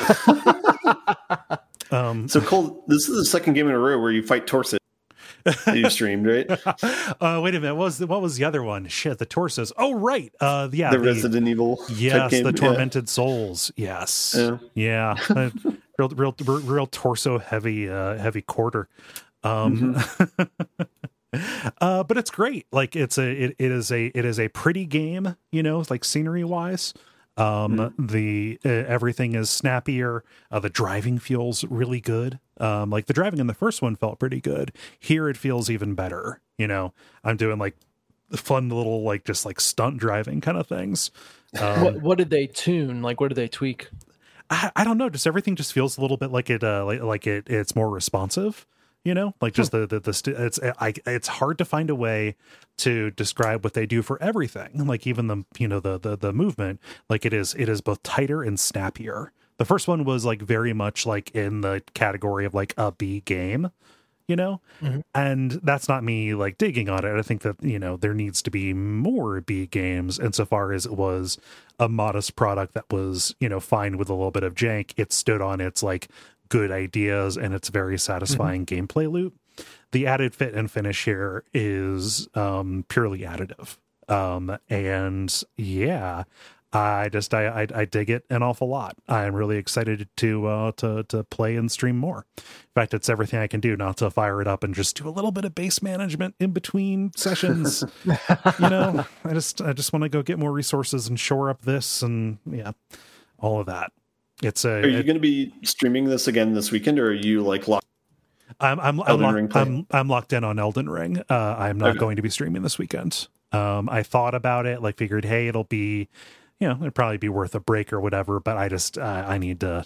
um, so Cole, this is the second game in a row where you fight Torsos. You streamed, right? uh, wait a minute. What was the, what was the other one? Shit, the Torsos. Oh, right. Uh, yeah, the, the Resident Evil. Yes, game. the Tormented yeah. Souls. Yes, yeah, yeah. uh, real, real, real torso heavy, uh, heavy quarter. Um, mm-hmm. uh, but it's great. Like it's a, it, it is a, it is a pretty game. You know, like scenery wise. Um, mm-hmm. the uh, everything is snappier. Uh, the driving feels really good. Um, like the driving in the first one felt pretty good. Here it feels even better. You know, I'm doing like fun little like just like stunt driving kind of things. Um, what what did they tune? Like what did they tweak? I, I don't know. Just everything just feels a little bit like it. Uh, like like it. It's more responsive. You know, like just the, the, the, st- it's, I, it's hard to find a way to describe what they do for everything. Like even the, you know, the, the, the movement, like it is, it is both tighter and snappier. The first one was like very much like in the category of like a B game, you know, mm-hmm. and that's not me like digging on it. I think that, you know, there needs to be more B games. Insofar as it was a modest product that was, you know, fine with a little bit of jank, it stood on its like good ideas and it's very satisfying mm-hmm. gameplay loop. The added fit and finish here is um purely additive, um and yeah, I just I, I I dig it an awful lot. I'm really excited to uh to to play and stream more. In fact, it's everything I can do not to fire it up and just do a little bit of base management in between sessions. You know, I just I just want to go get more resources and shore up this and yeah, all of that. It's a. Are you going to be streaming this again this weekend, or are you like locked? I'm I'm I'm, lock, I'm I'm locked in on Elden Ring. Uh, I'm not okay. going to be streaming this weekend. Um, I thought about it, like figured, hey, it'll be, you know, it'd probably be worth a break or whatever. But I just uh, I need to,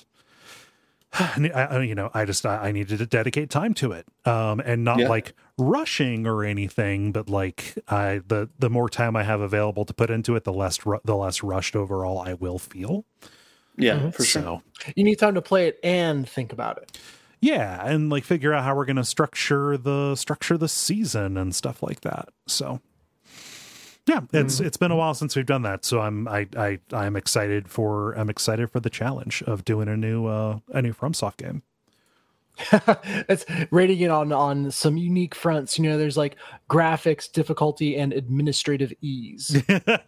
I, you know, I just I, I needed to dedicate time to it, um, and not yeah. like rushing or anything, but like I the the more time I have available to put into it, the less the less rushed overall I will feel. Yeah, mm-hmm. for sure. So, you need time to play it and think about it. Yeah, and like figure out how we're going to structure the structure the season and stuff like that. So, yeah, it's mm-hmm. it's been a while since we've done that. So I'm I I I'm excited for I'm excited for the challenge of doing a new uh, a new FromSoft game. It's rating it on on some unique fronts. You know, there's like graphics, difficulty, and administrative ease.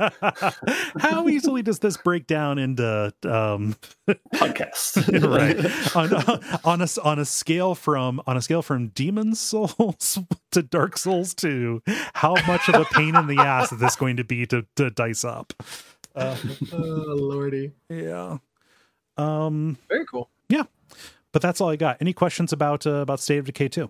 How easily does this break down into um podcast? Right. on, on a on a scale from on a scale from Demon's Souls to Dark Souls two, how much of a pain in the ass is this going to be to to dice up? Uh, oh lordy. Yeah. Um very cool. Yeah. But that's all I got. Any questions about uh, about State of Decay two?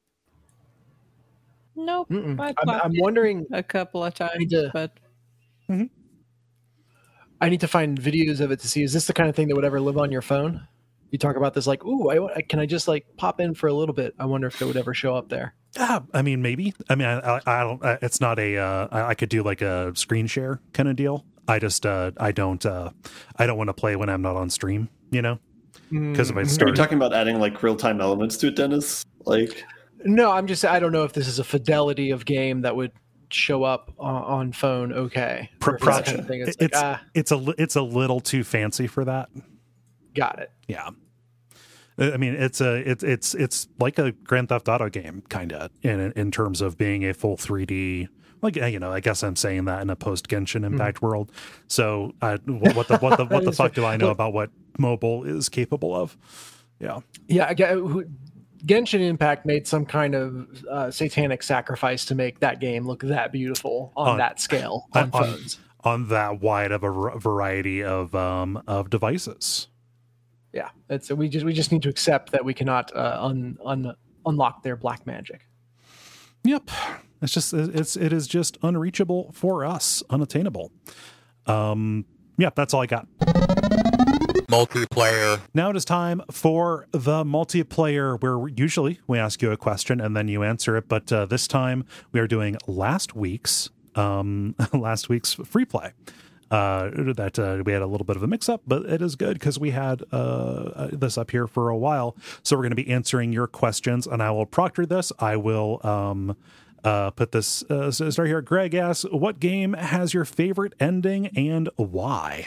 Nope. I'm, I'm wondering a couple of times, to, but mm-hmm. I need to find videos of it to see. Is this the kind of thing that would ever live on your phone? You talk about this like, ooh, I, can I just like pop in for a little bit? I wonder if it would ever show up there. Uh, I mean, maybe. I mean, I, I, I don't. It's not a. Uh, I, I could do like a screen share kind of deal. I just. Uh, I don't. Uh, I don't want to play when I'm not on stream. You know. Because if I start, are you talking about adding like real time elements to it, Dennis? Like, no, I'm just. I don't know if this is a fidelity of game that would show up on, on phone. Okay, Pro- kind of thing. It's, it's, like, ah. it's a it's a little too fancy for that. Got it. Yeah, I mean it's a it's it's it's like a Grand Theft Auto game, kind of in in terms of being a full three D. Like, you know, I guess I'm saying that in a post Genshin Impact mm. world. So, uh, what the what the what the fuck do I know Look, about what mobile is capable of? Yeah, yeah. Genshin Impact made some kind of uh, satanic sacrifice to make that game look that beautiful on, on that scale on, on phones, on, on that wide of a variety of um of devices. Yeah, it's we just we just need to accept that we cannot uh, un, un unlock their black magic. Yep. it's just it's it is just unreachable for us, unattainable. Um, yeah, that's all I got. Multiplayer. Now it is time for the multiplayer, where usually we ask you a question and then you answer it, but uh, this time we are doing last week's um, last week's free play. Uh, that uh, we had a little bit of a mix-up, but it is good because we had uh, this up here for a while. So we're going to be answering your questions, and I will proctor this. I will um, uh, put this uh, start here. Greg asks, "What game has your favorite ending and why?"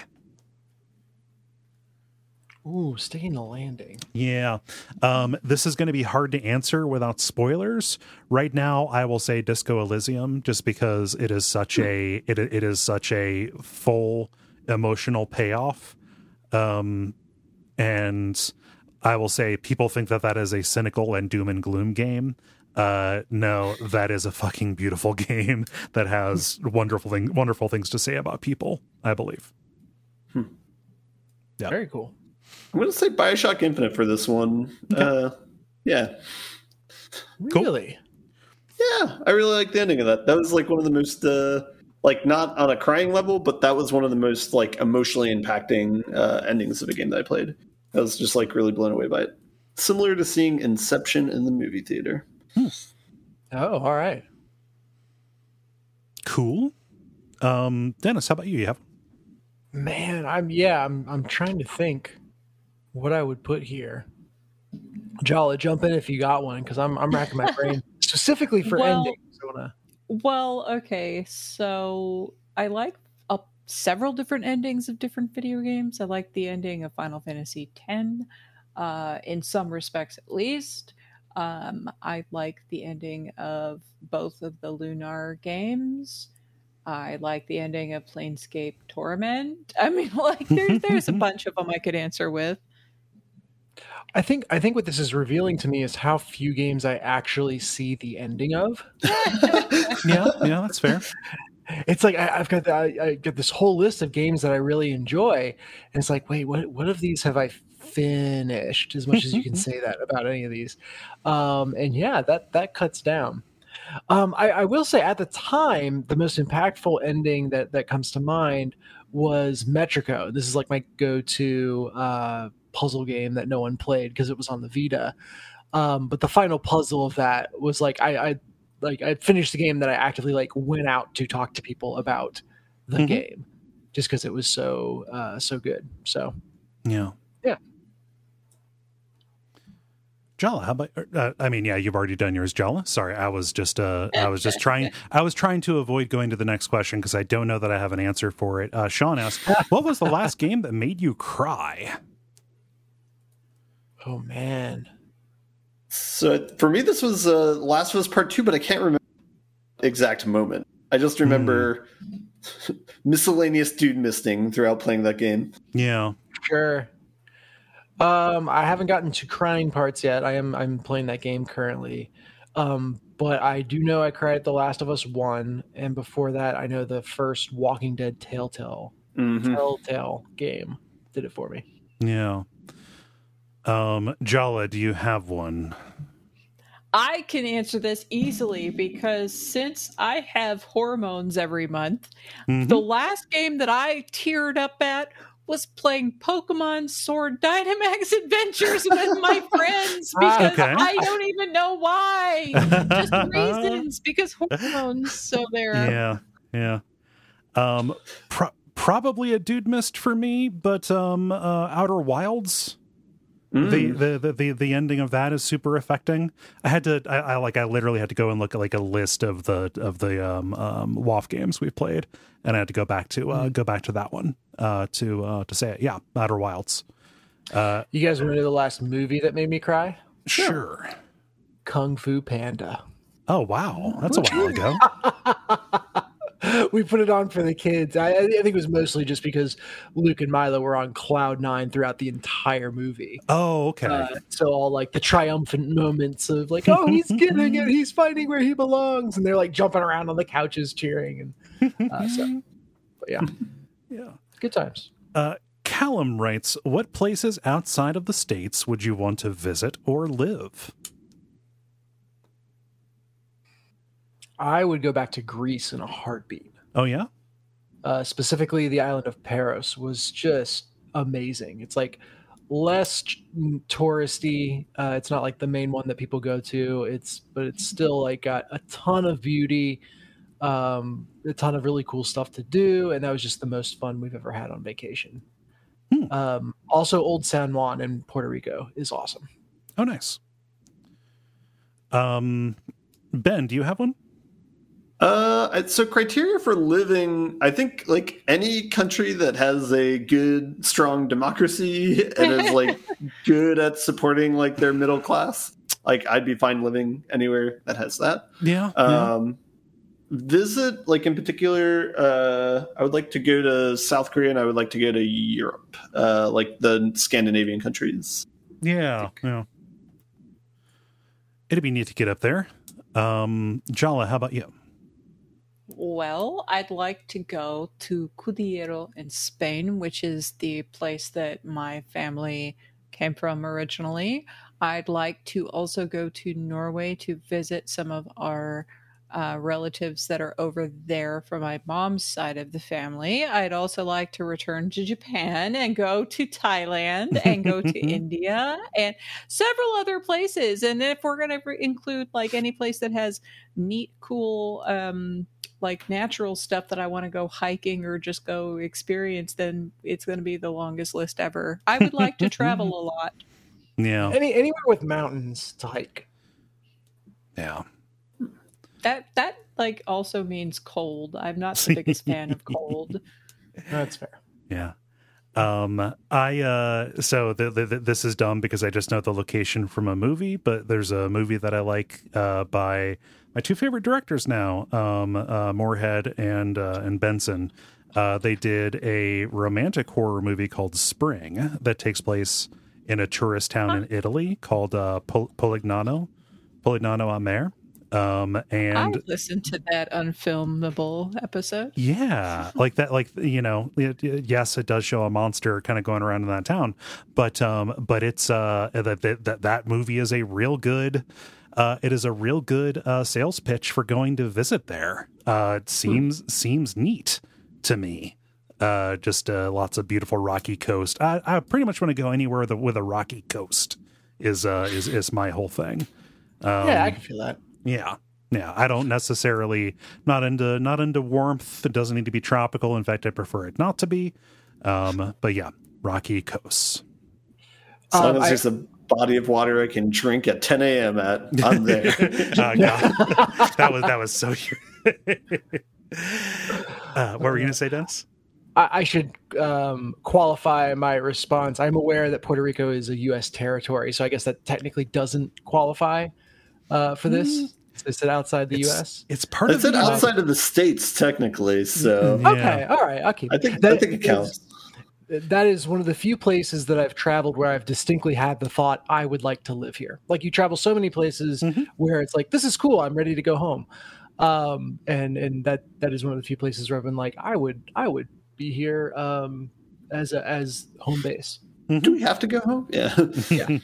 Ooh, sticking the landing. Yeah. Um, this is going to be hard to answer without spoilers. Right now, I will say Disco Elysium, just because it is such a it it is such a full emotional payoff. Um, and I will say people think that that is a cynical and doom and gloom game. Uh, no, that is a fucking beautiful game that has wonderful thing, wonderful things to say about people, I believe. Hmm. Yeah. Very cool. I'm going to say Bioshock Infinite for this one. Okay. Uh, yeah. Really? Yeah, I really like the ending of that. That was like one of the most, uh, like not on a crying level, but that was one of the most like emotionally impacting uh, endings of a game that I played. I was just like really blown away by it. Similar to seeing Inception in the movie theater. Hmm. Oh, all right. Cool. Um, Dennis, how about you? You have Man, I'm yeah, I'm I'm trying to think what I would put here. Jala, jump in if you got one, because I'm I'm racking my brain specifically for Well- endings. I wanna... Well, okay, so I like uh, several different endings of different video games. I like the ending of Final Fantasy X, uh, in some respects at least. Um, I like the ending of both of the Lunar games. I like the ending of Planescape Torment. I mean, like, there's there's a bunch of them I could answer with. I think I think what this is revealing to me is how few games I actually see the ending of. yeah, yeah, that's fair. It's like I, I've got the, I, I got this whole list of games that I really enjoy, and it's like, wait, what what of these have I finished? As much as you can say that about any of these, um, and yeah, that that cuts down. Um, I, I will say, at the time, the most impactful ending that that comes to mind was Metrico. This is like my go-to uh, puzzle game that no one played because it was on the Vita. Um, but the final puzzle of that was like I, I like I finished the game that I actively like went out to talk to people about the Mhm. game, just because it was so uh, so good. So Yeah. Yeah. Jala, how about? Uh, I mean, yeah, you've already done yours, Jala. Sorry, I was just, uh, I was just trying, I was trying to avoid going to the next question because I don't know that I have an answer for it. Uh, Sean asked, "What was the last game that made you cry?" oh man, So for me, this was uh, Last of Us Part Two, but I can't remember the exact moment. I just remember miscellaneous dude misting throughout playing that game. Yeah. sure. Um, I haven't gotten to crying parts yet. I am I'm playing that game currently. Um, but I do know I cried at The Last of Us one, and before that I know the first Walking Dead Telltale Mhm. Telltale game did it for me. Yeah. Um, Jala, do you have one? I can answer this easily because since I have hormones every month, Mhm. the last game that I teared up at was playing Pokemon Sword Dynamax Adventures with my friends because Okay. I don't even know why. Just reasons, because hormones. So there. Yeah, yeah. Um, pro- probably a dude missed for me, but um, uh, Outer Wilds. Mm. The, the the the the ending of that is super affecting. I had to, I, I like, I literally had to go and look at like a list of the of the um, um W A F games we've played, and I had to go back to uh, go back to that one uh, to uh, to say it. Yeah, Outer Wilds. Uh, You guys want to know the last movie that made me cry? sure. Kung Fu Panda. Oh wow, that's a while ago. We put it on for the kids. I, I think it was mostly just because Luke and Milo were on cloud nine throughout the entire movie. Oh okay. Uh, so all like the triumphant moments of like, oh, he's getting it, he's fighting where he belongs, and they're like jumping around on the couches cheering, and uh, so. But yeah, Yeah. good times. Uh, Callum writes, "What places outside of the States would you want to visit or live?" I would go back to Greece in a heartbeat. Oh yeah. Uh, specifically, the island of Paros was just amazing. It's like less touristy. Uh, it's not like the main one that people go to. It's but it's still like got a ton of beauty, um, a ton of really cool stuff to do, and that was just the most fun we've ever had on vacation. Hmm. Um, also, Old San Juan in Puerto Rico is awesome. Oh, nice. Um, Ben, do you have one? Uh, so criteria for living, I think like any country that has a good, strong democracy and is like good at supporting like their middle class, like I'd be fine living anywhere that has that. Yeah. Um, yeah. Visit, like in particular, uh, I would like to go to South Korea and I would like to go to Europe, uh, like the Scandinavian countries. Yeah. Yeah. It'd be neat to get up there. Um, Jala, how about you? Well, I'd like to go to Cudillero in Spain, which is the place that my family came from originally. I'd like to also go to Norway to visit some of our uh, relatives that are over there from my mom's side of the family. I'd also like to return to Japan and go to Thailand and go to India and several other places. And if we're going to include like any place that has neat, cool, um, like natural stuff that I want to go hiking or just go experience, then it's going to be the longest list ever. I would like to travel a lot. Yeah. Any anywhere with mountains to hike. Yeah. That that like also means cold. I'm not the biggest fan of cold. That's fair. Yeah. Um, I, uh, so the, the, the, this is dumb because I just know the location from a movie, but there's a movie that I like, uh, by my two favorite directors now, um, uh, Moorhead and, uh, and Benson. Uh, they did a romantic horror movie called Spring that takes place in a tourist town in Italy called, uh, Pol- Polignano, Polignano a Mare. Um, and I listened to that unfilmable episode. Yeah, like that, like, you know, it, it, yes, it does show a monster kind of going around in that town, but, um, but it's, uh, that, that, that movie is a real good, uh, it is a real good, uh, sales pitch for going to visit there. Uh, it seems, hmm. seems neat to me. Uh, just, uh, lots of beautiful rocky coast. I, I pretty much want to go anywhere with a, with a rocky coast is, uh, is, is my whole thing. Um, yeah, I can feel that. Yeah. Yeah. I don't necessarily not into not into warmth. It doesn't need to be tropical. In fact, I prefer it not to be. Um, but yeah, rocky coasts. As long um, as I, there's a body of water I can drink at ten a.m. at, I'm there. uh, God. That was that was so uh, what were you gonna say, Dennis? I, I should um, qualify my response. I'm aware that Puerto Rico is a U S territory, so I guess that technically doesn't qualify. Uh, for this, mm. is it outside the it's, U S? It's part it's of it outside of the states, technically. So yeah. okay, all right, I'll keep. I think that I think it counts. Is, that is one of the few places that I've traveled where I've distinctly had the thought I would like to live here. Like you travel so many places mm-hmm. where it's like this is cool. I'm ready to go home, um, and and that that is one of the few places where I've been like I would I would be here um, as a, as home base. Mm-hmm. Do we have to go home? Yeah, yeah.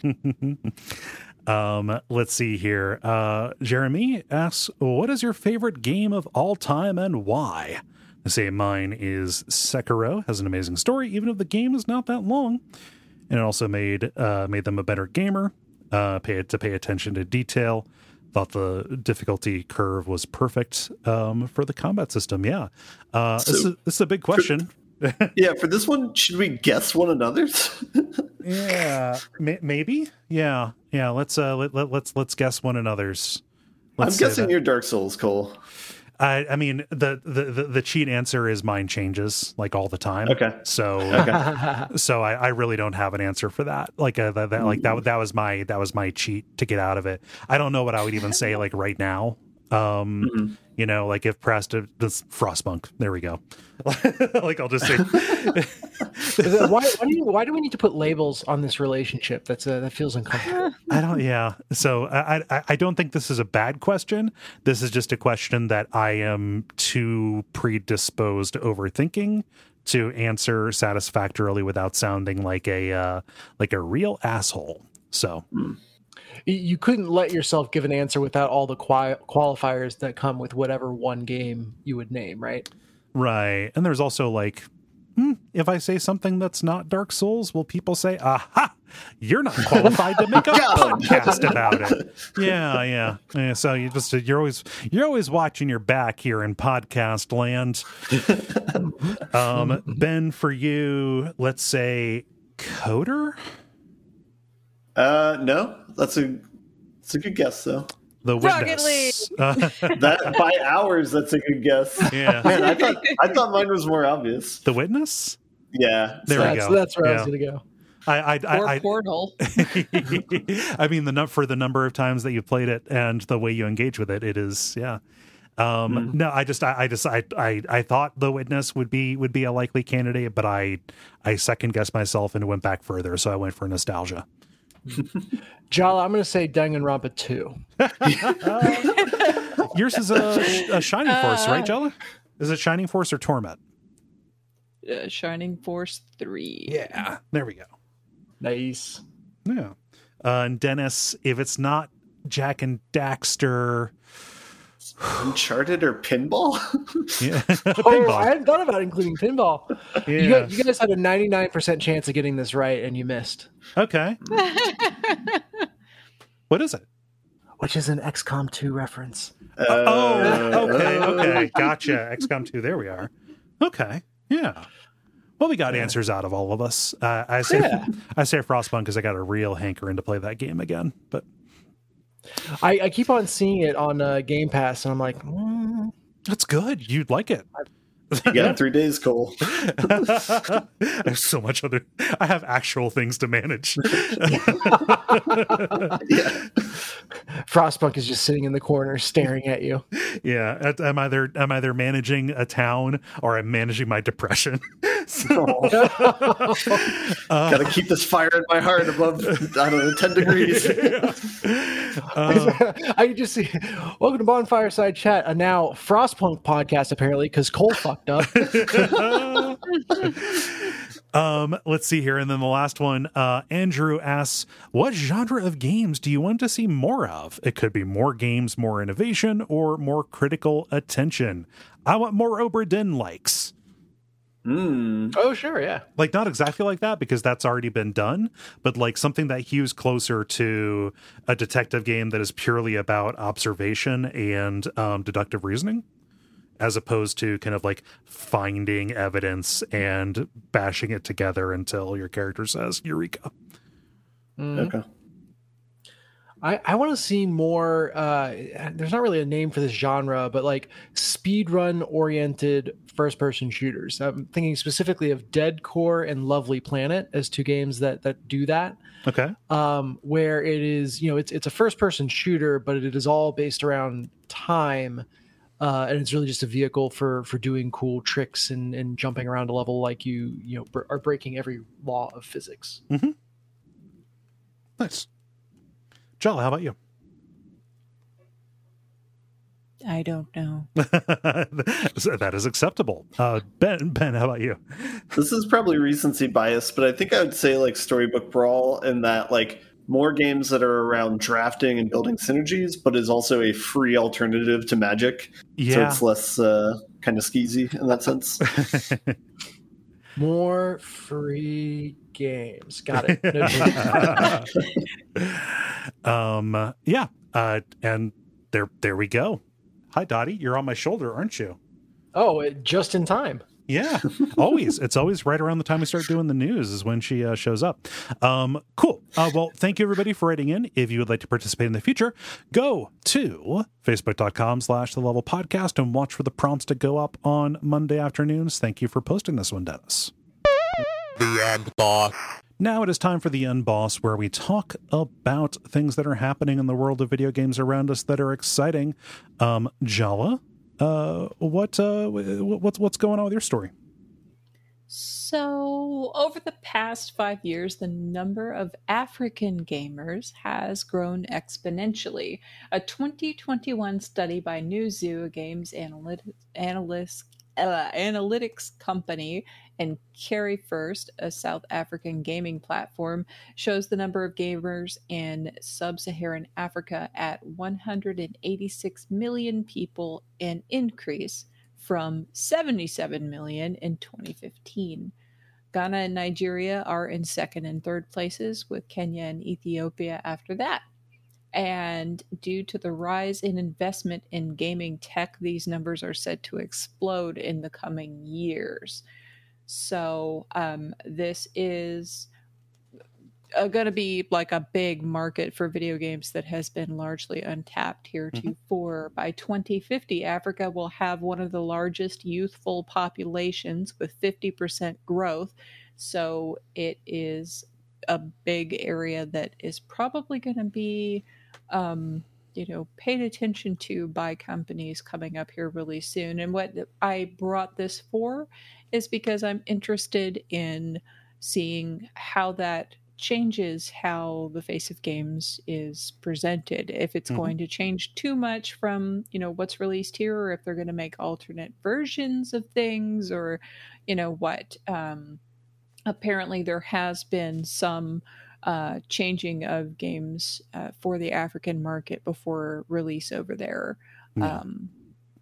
Um, let's see here. Uh, Jeremy asks, what is your favorite game of all time and why? I say mine is Sekiro. Has an amazing story, even if the game is not that long. And it also made, uh, made them a better gamer, uh, pay to pay attention to detail. Thought the difficulty curve was perfect, um, for the combat system. Yeah. Uh, so, this is, this is a big question. For- yeah, for this one, should we guess one another's? yeah, may- maybe. Yeah, yeah. Let's uh, let, let, let's let's guess one another's. Let's I'm guessing your Dark Souls, Cole. I I mean the, the the the cheat answer is mine changes like all the time. Okay. So okay. so I, I really don't have an answer for that. Like uh, that, that like that that was my that was my cheat to get out of it. I don't know what I would even say like right now. Um, mm-hmm. You know, like if pressed, this Frostpunk. There we go. Like I'll just say. why, why do you, why do we need to put labels on this relationship? That's a, that feels uncomfortable. I don't. Yeah. So I, I I don't think this is a bad question. This is just a question that I am too predisposed to overthinking to answer satisfactorily without sounding like a uh, like a real asshole. So. Mm. You couldn't let yourself give an answer without all the quali- qualifiers that come with whatever one game you would name, right? Right. And there's also like, hmm, if I say something that's not Dark Souls, will people say, aha, you're not qualified to make a podcast about it? Yeah, yeah, yeah. So you just you're always you're always watching your back here in podcast land. um, Ben, for you, let's say Coder. Uh, no, that's a that's a good guess though. The Rocket Witness. Uh, That by hours, that's a good guess. yeah. Man, I thought I thought mine was more obvious. The Witness? Yeah, There we that's, go. That's where I Yeah. was going to go. I, I, I, Or I, Portal. I mean, the num- for the number of times that you played it and the way you engage with it, it is, yeah. Um, Mm. No, I just, I, I just, I, I, I thought The Witness would be would be a likely candidate, but I, I second guessed myself and went back further, so I went for nostalgia. Jala, I'm going to say Danganronpa two. Yours is a, a Shining Force, right, Jella? Is it Shining Force or Torment? Uh, Shining Force three. Yeah, there we go. Nice. Yeah. Uh, and Dennis, if it's not Jack and Daxter, Uncharted or Pinball? yeah, Oh, Pinball. I hadn't thought about including pinball. Yeah. You, guys, you guys had a ninety-nine percent chance of getting this right, and you missed. Okay. What is it? Which is an X COM two reference. Uh, Oh, okay, okay, gotcha. X COM two, there we are. Okay, yeah. Well, we got answers out of all of us. Uh, I say, Yeah. I say Frostpunk because I got a real hankering to play that game again. But I, I keep on seeing it on uh, Game Pass, and I'm like, mm. that's good. You'd like it. You got three days, Cole. I have so much other. I have actual things to manage. Yeah. Frostpunk is just sitting in the corner staring at you. Yeah, at- am either am either managing a town or I'm managing my depression. So, Got to keep this fire in my heart above, I don't know, ten degrees. uh, I can just see, welcome to Bonfireside Chat, a now Frostpunk podcast, apparently, because Cole fucked up. um, let's see here, and then the last one. Uh, Andrew asks, "What genre of games do you want to see more of? It could be more games, more innovation, or more critical attention. I want more Obra Dinn likes." Mm. Oh, sure, yeah. Like, not exactly like that because that's already been done, but like something that hews closer to a detective game that is purely about observation and um, deductive reasoning, as opposed to kind of like finding evidence and bashing it together until your character says "Eureka." Mhm. Okay. I, I want to see more. Uh, there's not really a name for this genre, but like speedrun oriented first person shooters. I'm thinking specifically of Dead Core and Lovely Planet as two games that that do that. Okay. Um, where it is, you know, it's it's a first person shooter, but it is all based around time. Uh, and it's really just a vehicle for for doing cool tricks and, and jumping around a level like you you know br- are breaking every law of physics. Mm-hmm. Nice. Jolly, how about you? I don't know. That is acceptable. Uh, Ben, Ben, how about you? This is probably recency bias, but I think I would say like Storybook Brawl in that like more games that are around drafting and building synergies, but is also a free alternative to Magic. So Yeah. it's less uh, kind of skeezy in that sense. More free games. Got it. No- um, yeah. Uh, and there, there we go. Hi, Dottie. You're on my shoulder, aren't you? oh, it, just in time. Yeah, always. It's always right around the time we start doing the news is when she uh, shows up. Um, cool. Uh, well, thank you everybody for writing in. If you would like to participate in the future, go to facebook.com slash the level podcast and watch for the prompts to go up on Monday afternoons. Thank you for posting this one, Dennis. The end boss. Now it is time for the Unboss, where we talk about things that are happening in the world of video games around us that are exciting. Um, Jala, uh, what, uh, what's what's going on with your story? So, over the past five years, the number of African gamers has grown exponentially. A twenty twenty-one study by Newzoo, a games analytics, analyst, uh, analytics company, And Carry First, a South African gaming platform, shows the number of gamers in sub-Saharan Africa at one hundred eighty-six million people, an increase from seventy-seven million in twenty fifteen. Ghana and Nigeria are in second and third places, with Kenya and Ethiopia after that. And due to the rise in investment in gaming tech, these numbers are said to explode in the coming years. So um, this is uh, going to be like a big market for video games that has been largely untapped heretofore. Mm-hmm. By twenty fifty, Africa will have one of the largest youthful populations with fifty percent growth. So it is a big area that is probably going to be, um, you know, paid attention to by companies coming up here really soon. And what I brought this for is because I'm interested in seeing how that changes how the face of games is presented. If it's mm-hmm. going to change too much from, you know, what's released here, or if they're going to make alternate versions of things, or, you know, what. Um, apparently there has been some uh, changing of games uh, for the African market before release over there. Yeah. Um,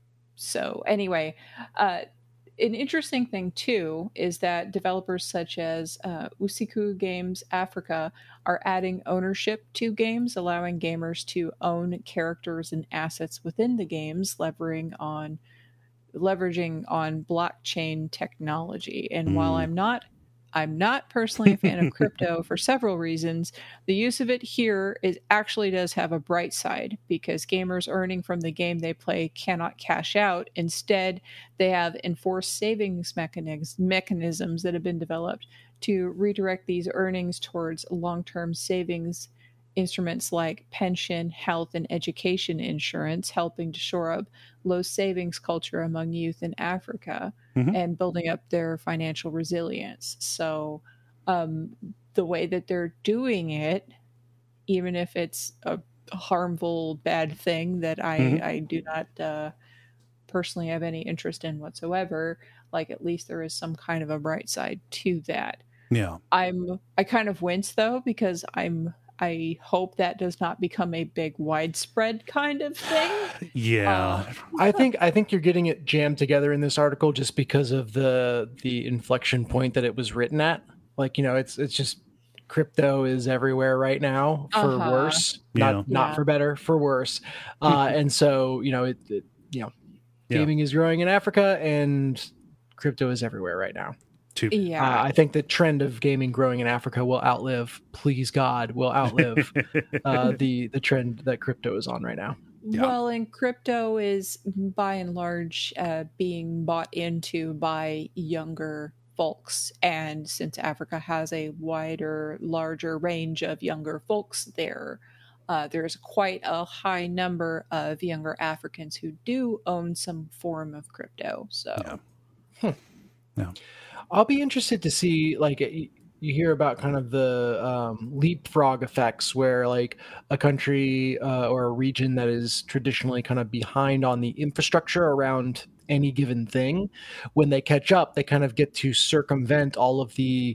so anyway, uh, an interesting thing, too, is that developers such as uh, Usiku Games Africa are adding ownership to games, allowing gamers to own characters and assets within the games, leveraging on leveraging on blockchain technology. And mm. while I'm not I'm not personally a fan of crypto for several reasons, the use of it here is actually does have a bright side, because gamers earning from the game they play cannot cash out. Instead, they have enforced savings mechanisms, mechanisms that have been developed to redirect these earnings towards long-term savings instruments like pension, health, and education insurance, helping to shore up low savings culture among youth in Africa mm-hmm. and building up their financial resilience. So um, the way that they're doing it, even if it's a harmful, bad thing that I, mm-hmm. I do not uh, personally have any interest in whatsoever, like at least there is some kind of a bright side to that. Yeah. I'm, I kind of wince though, because I'm, I hope that does not become a big widespread kind of thing. Yeah. Uh, I think I think you're getting it jammed together in this article just because of the the inflection point that it was written at. Like, you know, it's it's just crypto is everywhere right now, for uh-huh. worse, not yeah. not yeah. for better, for worse. Uh, and so, you know, it, it you know, yeah. gaming is growing in Africa and crypto is everywhere right now. Yeah, uh, I think the trend of gaming growing in Africa will outlive, please God, will outlive uh, the the trend that crypto is on right now. Yeah. Well, and crypto is by and large uh, being bought into by younger folks, and since Africa has a wider, larger range of younger folks there, uh, there's quite a high number of younger Africans who do own some form of crypto. So, yeah. Hmm. yeah. I'll be interested to see, like, you hear about kind of the um, leapfrog effects where, like, a country uh, or a region that is traditionally kind of behind on the infrastructure around any given thing, when they catch up, they kind of get to circumvent all of the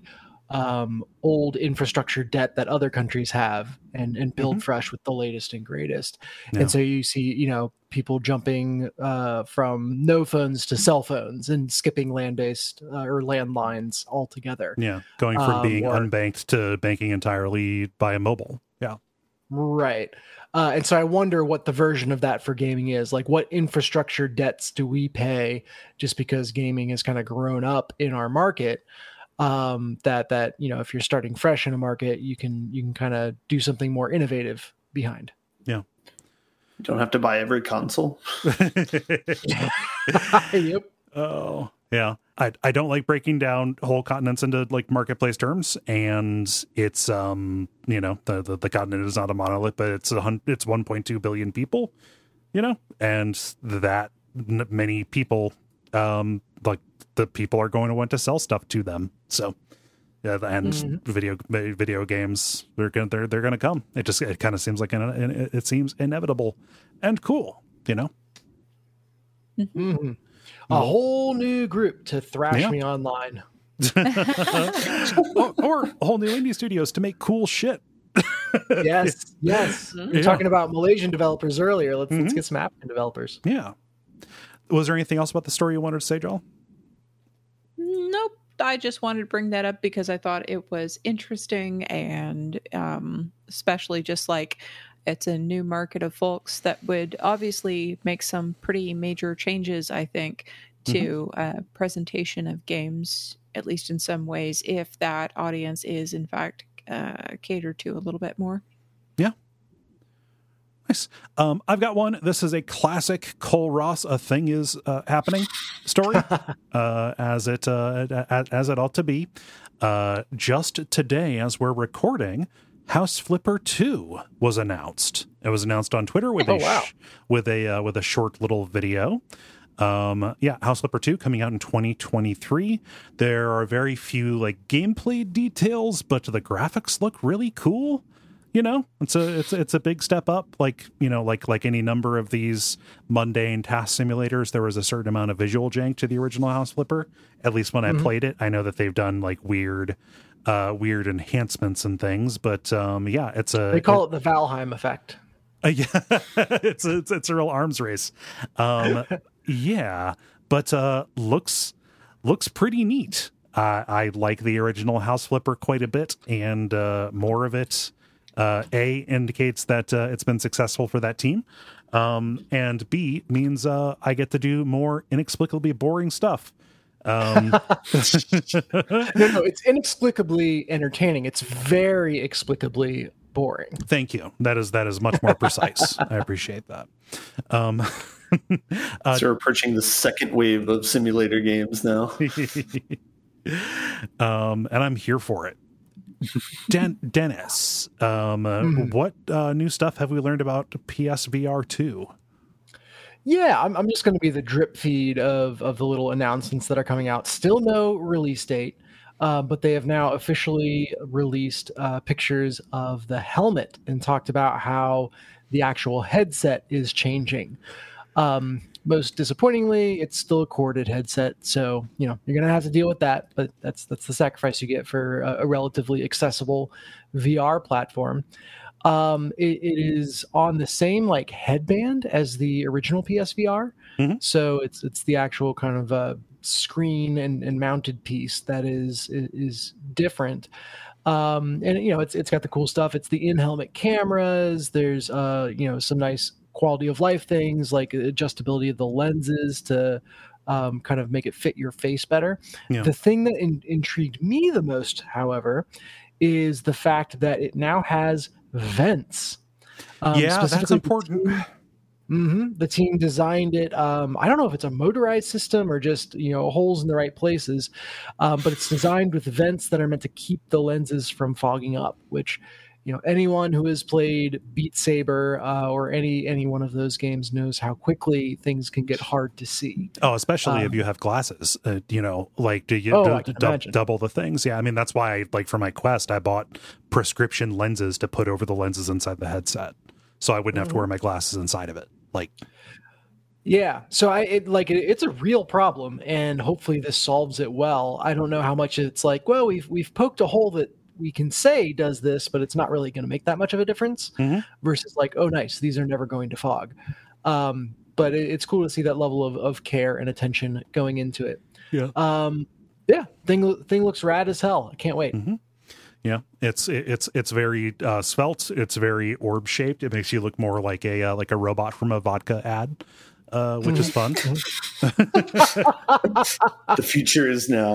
um, old infrastructure debt that other countries have and, and build mm-hmm. fresh with the latest and greatest. Yeah. And so you see, you know, people jumping uh, from no phones to cell phones and skipping land-based uh, or landlines altogether. Yeah, going from um, being or, unbanked to banking entirely via mobile. Yeah. Right. Uh, and so I wonder what the version of that for gaming is. Like, what infrastructure debts do we pay just because gaming has kind of grown up in our market? Um, that, that, you know, if you're starting fresh in a market, you can, you can kind of do something more innovative behind. Yeah. You don't have to buy every console. Yep. Oh, yeah. I I don't like breaking down whole continents into like marketplace terms, and it's um you know the the, the continent is not a monolith, but it's a it's one point two billion people, you know, and that many people um like the people are going to want to sell stuff to them. So yeah, and mm-hmm. video video games they're gonna they're they're gonna come. It just it kind of seems like an, it seems inevitable and cool, you know. Mm-hmm. A whole new group to thrash yeah. me online. or, or whole new indie studios to make cool shit. Yes, yes. Mhm. We were Yeah. talking about Malaysian developers earlier. Let's let's Mhm. get some African developers. Yeah. Was there anything else about the story you wanted to say, Joel? Nope. I just wanted to bring that up because I thought it was interesting, and um, especially just like it's a new market of folks that would obviously make some pretty major changes, I think, to uh, presentation of games, at least in some ways, if that audience is in fact uh, catered to a little bit more. Nice. Um, I've got one. This is a classic Cole Ross, a thing is uh, happening story, uh, as it uh, as it ought to be. Uh, just today, as we're recording, House Flipper two was announced. It was announced on Twitter with Oh, a sh- wow. with a uh, with a short little video. Um, yeah, House Flipper two coming out in twenty twenty-three. There are very few like gameplay details, but the graphics look really cool. You know, it's a it's it's a big step up. Like you know, like like any number of these mundane task simulators, there was a certain amount of visual jank to the original House Flipper. At least when I Mhm. played it, I know that they've done like weird, uh, weird enhancements and things. But um, yeah, it's a They call it the Valheim effect. uh, yeah, it's a, it's it's a real arms race. Um, yeah, but uh, looks looks pretty neat. Uh, I like the original House Flipper quite a bit, and uh, more of it. Uh, A indicates that uh, it's been successful for that team, um, and B means uh, I get to do more inexplicably boring stuff. Um, No, no, it's inexplicably entertaining. It's very explicably boring. Thank you. That is that is much more precise. I appreciate that. Um, uh, So we're approaching the second wave of simulator games now. um, and I'm here for it. Den- Dennis, um, uh, Mhm. what uh, new stuff have we learned about P S V R two? Yeah, I'm, I'm just going to be the drip feed of, of the little announcements that are coming out. Still no release date, uh, but they have now officially released uh, pictures of the helmet and talked about how the actual headset is changing. Um, most disappointingly, it's still a corded headset, so you know you're going to have to deal with that. But that's that's the sacrifice you get for a, a relatively accessible V R platform. Um, it, it is on the same like headband as the original P S V R, Mhm. so it's it's the actual kind of uh, screen and, and mounted piece that is is, is different. Um, and you know it's it's got the cool stuff. It's the in-helmet cameras. There's uh you know some nice quality of life things like adjustability of the lenses to um, kind of make it fit your face better. Yeah. The thing that in, intrigued me the most, however, is the fact that it now has vents. Um, Yeah, that's specifically the important. team- Mhm. The team designed it. Um, I don't know if it's a motorized system or just you know holes in the right places, um, but it's designed with vents that are meant to keep the lenses from fogging up. Which, you know, anyone who has played Beat Saber uh, or any any one of those games knows how quickly things can get hard to see. Oh, especially if Um, you have glasses, uh, you know, like do you Oh, do, I can dou- imagine. double the things? Yeah, I mean that's why, I, like for my Quest, I bought prescription lenses to put over the lenses inside the headset, so I wouldn't have to wear my glasses inside of it. Like, Yeah, so I it, like it, it's a real problem, and hopefully this solves it well. I don't know how much it's like. Well, we've we've poked a hole that we can say does this, but it's not really going to make that much of a difference. Mhm. Versus like, oh, nice, these are never going to fog. Um, but it, it's cool to see that level of, of care and attention going into it. Yeah. Um, yeah, thing thing looks rad as hell. I can't wait. Mhm. yeah, it's it's it's very uh, svelte. It's very orb shaped. It makes you look more like a uh, like a robot from a vodka ad, uh, which is fun. The future is now.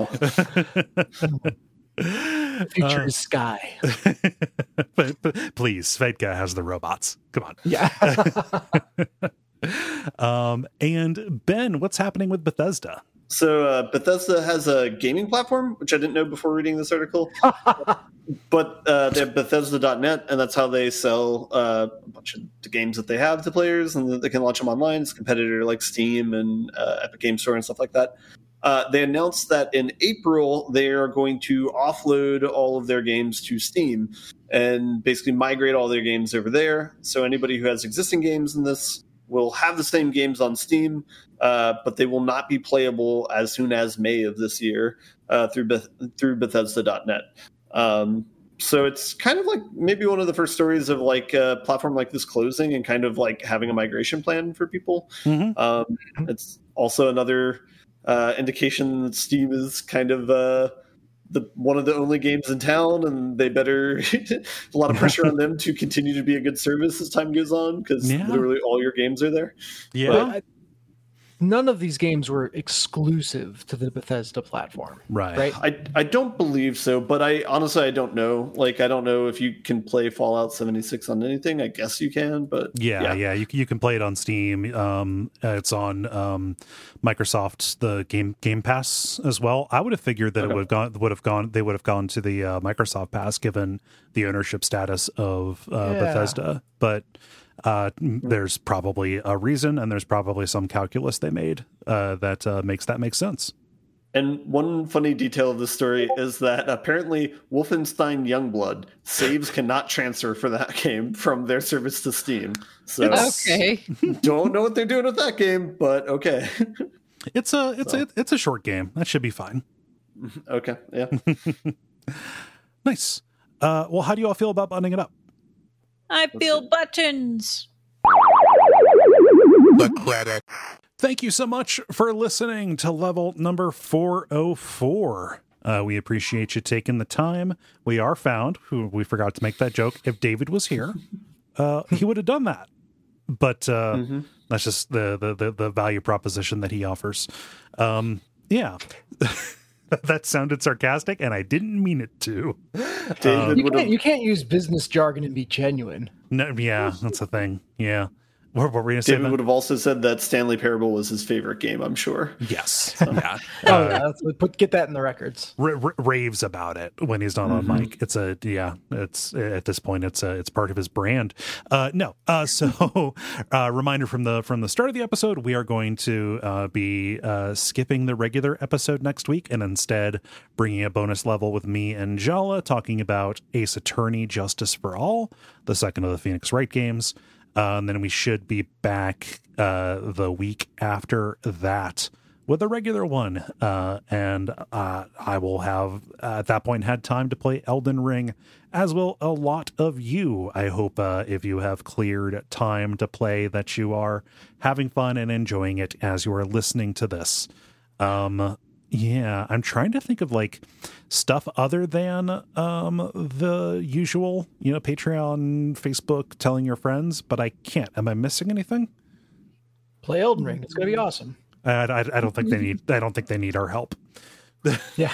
Future Uh, is sky. but, but please, Svedka has the robots. Come on. Yeah. Um, and Ben, what's happening with Bethesda? So uh, Bethesda has a gaming platform, which I didn't know before reading this article. But uh, they have Bethesda dot net, and that's how they sell uh, a bunch of the games that they have to players, and they can launch them online. It's a competitor like Steam and uh, Epic Game Store and stuff like that. Uh, they announced that in April they are going to offload all of their games to Steam and basically migrate all their games over there. So anybody who has existing games in this will have the same games on Steam, uh, but they will not be playable as soon as May of this year uh, through Beth- through Bethesda dot net. Um, so it's kind of like maybe one of the first stories of like a platform like this closing and kind of like having a migration plan for people. Mm-hmm. Um, it's also another uh, indication that Steam is kind of uh, the one of the only games in town, and they better a lot of pressure on them to continue to be a good service as time goes on, because Yeah. literally all your games are there. Yeah. But I, none of these games were exclusive to the Bethesda platform. Right. Right. I I don't believe so, but I honestly I don't know. Like I don't know if you can play Fallout seventy-six on anything. I guess you can, but Yeah, yeah, yeah. you you can play it on Steam. Um, uh, it's on um, Microsoft's the game Game Pass as well. I would have figured that Okay. it would have gone would have gone they would have gone to the uh, Microsoft Pass given the ownership status of uh, Yeah. Bethesda, but uh, there's probably a reason, and there's probably some calculus they made uh, that uh, makes that make sense. And one funny detail of this story is that apparently Wolfenstein Youngblood saves cannot transfer for that game from their service to Steam. So Okay. don't know what they're doing with that game, but okay. It's a it's So. a it's a short game that should be fine. Okay, yeah. Nice. Uh, well, how do you all feel about buttoning it up? I feel buttons. The credit. Thank you so much for listening to level number four oh four. Uh, we appreciate you taking the time. We are found, who we forgot to make that joke. If David was here, uh, he would have done that. But uh, Mm-hmm. that's just the, the, the, the value proposition that he offers. Um, yeah. That sounded sarcastic, and I didn't mean it to. David You would can't, have you can't use business jargon and be genuine. No, yeah, that's the thing. Yeah. What, what were we going to say? David Ben? would have also said that Stanley Parable was his favorite game, I'm sure. Yes. Yeah. Oh, Uh, yeah, let's put get that in the records. r- r- raves about it when he's not Mhm. on mic. It's a yeah. It's at this point, it's a it's part of his brand. Uh, no. Uh, so, uh, reminder from the from the start of the episode, we are going to uh, be uh, skipping the regular episode next week and instead bringing a bonus level with me and Jala talking about Ace Attorney: Justice for All, the second of the Phoenix Wright games. Uh, and then we should be back uh, the week after that with a regular one. Uh, and uh, I will have, uh, at that point, had time to play Elden Ring, as will a lot of you. I hope uh, if you have cleared time to play, that you are having fun and enjoying it as you are listening to this. Um, yeah, I'm trying to think of like stuff other than um, the usual, you know, Patreon, Facebook, telling your friends, but I can't. Am I missing anything? Play Elden Ring. It's going to be awesome. I, I, I don't think they need. I don't think they need our help. Yeah.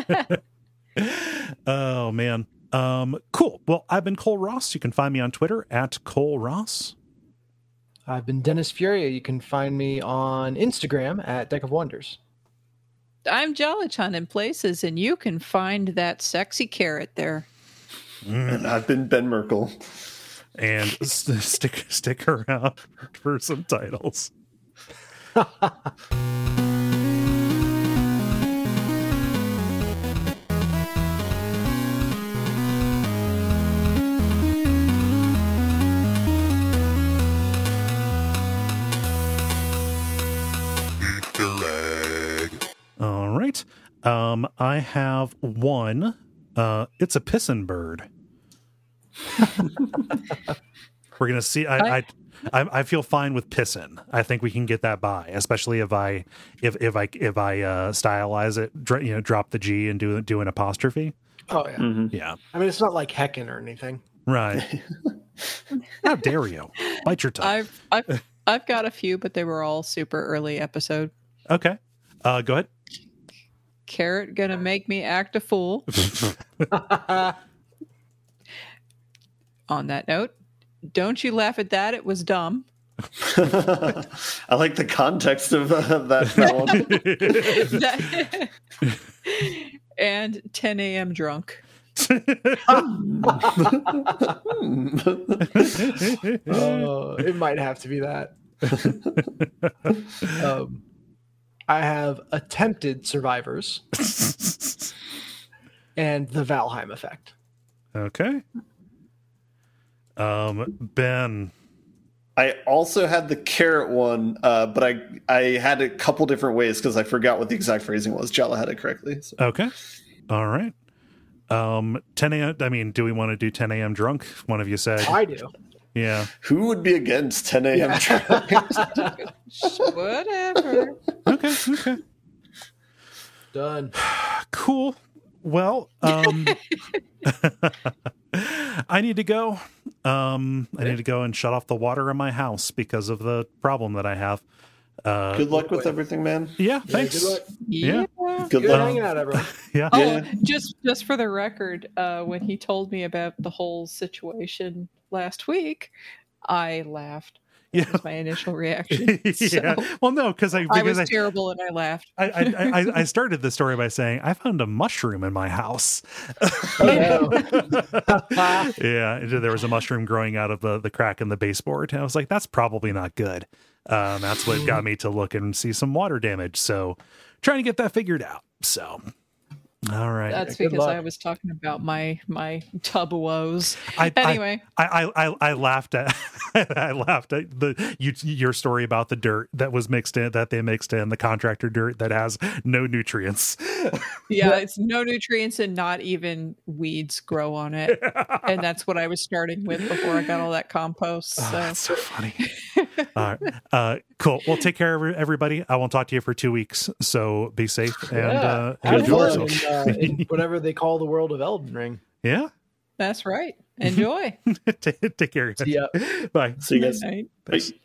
Oh man. Um, cool. Well, I've been Cole Ross. You can find me on Twitter at Cole Ross. I've been Dennis Furia. You can find me on Instagram at Deck of Wonders. I'm Jolichan in places, and you can find that sexy carrot there. And I've been Ben Merkel. And st- stick stick around for some titles. Easter egg. All right. Um, I have one. Uh, it's a pissin' bird. We're gonna see. I, I I I feel fine with pissin'. I think we can get that by, especially if I if if I if I uh, stylize it, dr- you know, drop the G and do do an apostrophe. Oh, yeah. Mm-hmm. Yeah, I mean, it's not like heckin' or anything. right. How dare you? Bite your tongue. I've I've I've got a few, but they were all super early episode. Okay. Uh, go ahead. Carrot gonna make me act a fool. On that note, don't you laugh at that? It was dumb. I like the context of uh, that, that one. That- and ten a.m. drunk. Oh, it might have to be that. um, I have attempted survivors and the Valheim effect. Okay. Um, Ben. I also had the carrot one, uh, but I I had a couple different ways because I forgot what the exact phrasing was. Jella had it correctly. So. Okay. All right. Um, ten a.m. I mean, do we want to do ten a.m. drunk? One of you said. I do. Yeah. Who would be against ten a.m. Yeah. Whatever. Okay. Okay. Done. Cool. Well, um, I need to go. Um, I need to go and shut off the water in my house because of the problem that I have. Uh, Good luck with everything, man. yeah, Yeah, thanks. good luck. Yeah. Yeah. Good Good luck. hanging out, everyone. Yeah. Oh, Yeah. just just for the record, uh, when he told me about the whole situation last week, I laughed. That Yeah. was my initial reaction. So yeah. Well, no, because I I because was I, terrible and I laughed. I, I, I, I started the story by saying I found a mushroom in my house. Oh, Yeah, there was a mushroom growing out of the, the crack in the baseboard. And I was like, that's probably not good. Um, that's what got me to look and see some water damage. So trying to get that figured out. So, all right. That's good because luck. I was talking about my my tub woes. I, Anyway, I, I, I, I laughed at I laughed at the you, your story about the dirt that was mixed in that they mixed in the contractor dirt that has no nutrients. yeah, it's no nutrients and not even weeds grow on it, and that's what I was starting with before I got all that compost. Oh, So that's so funny. All right. Uh, cool. Well, take care of everybody. I won't talk to you for two weeks. So be safe and yeah. uh, Have enjoy fun yourself. in, uh, in whatever they call the world of Elden Ring. Yeah. that's right. Enjoy. take, take care. See ya. Bye. See you guys. Night. Bye.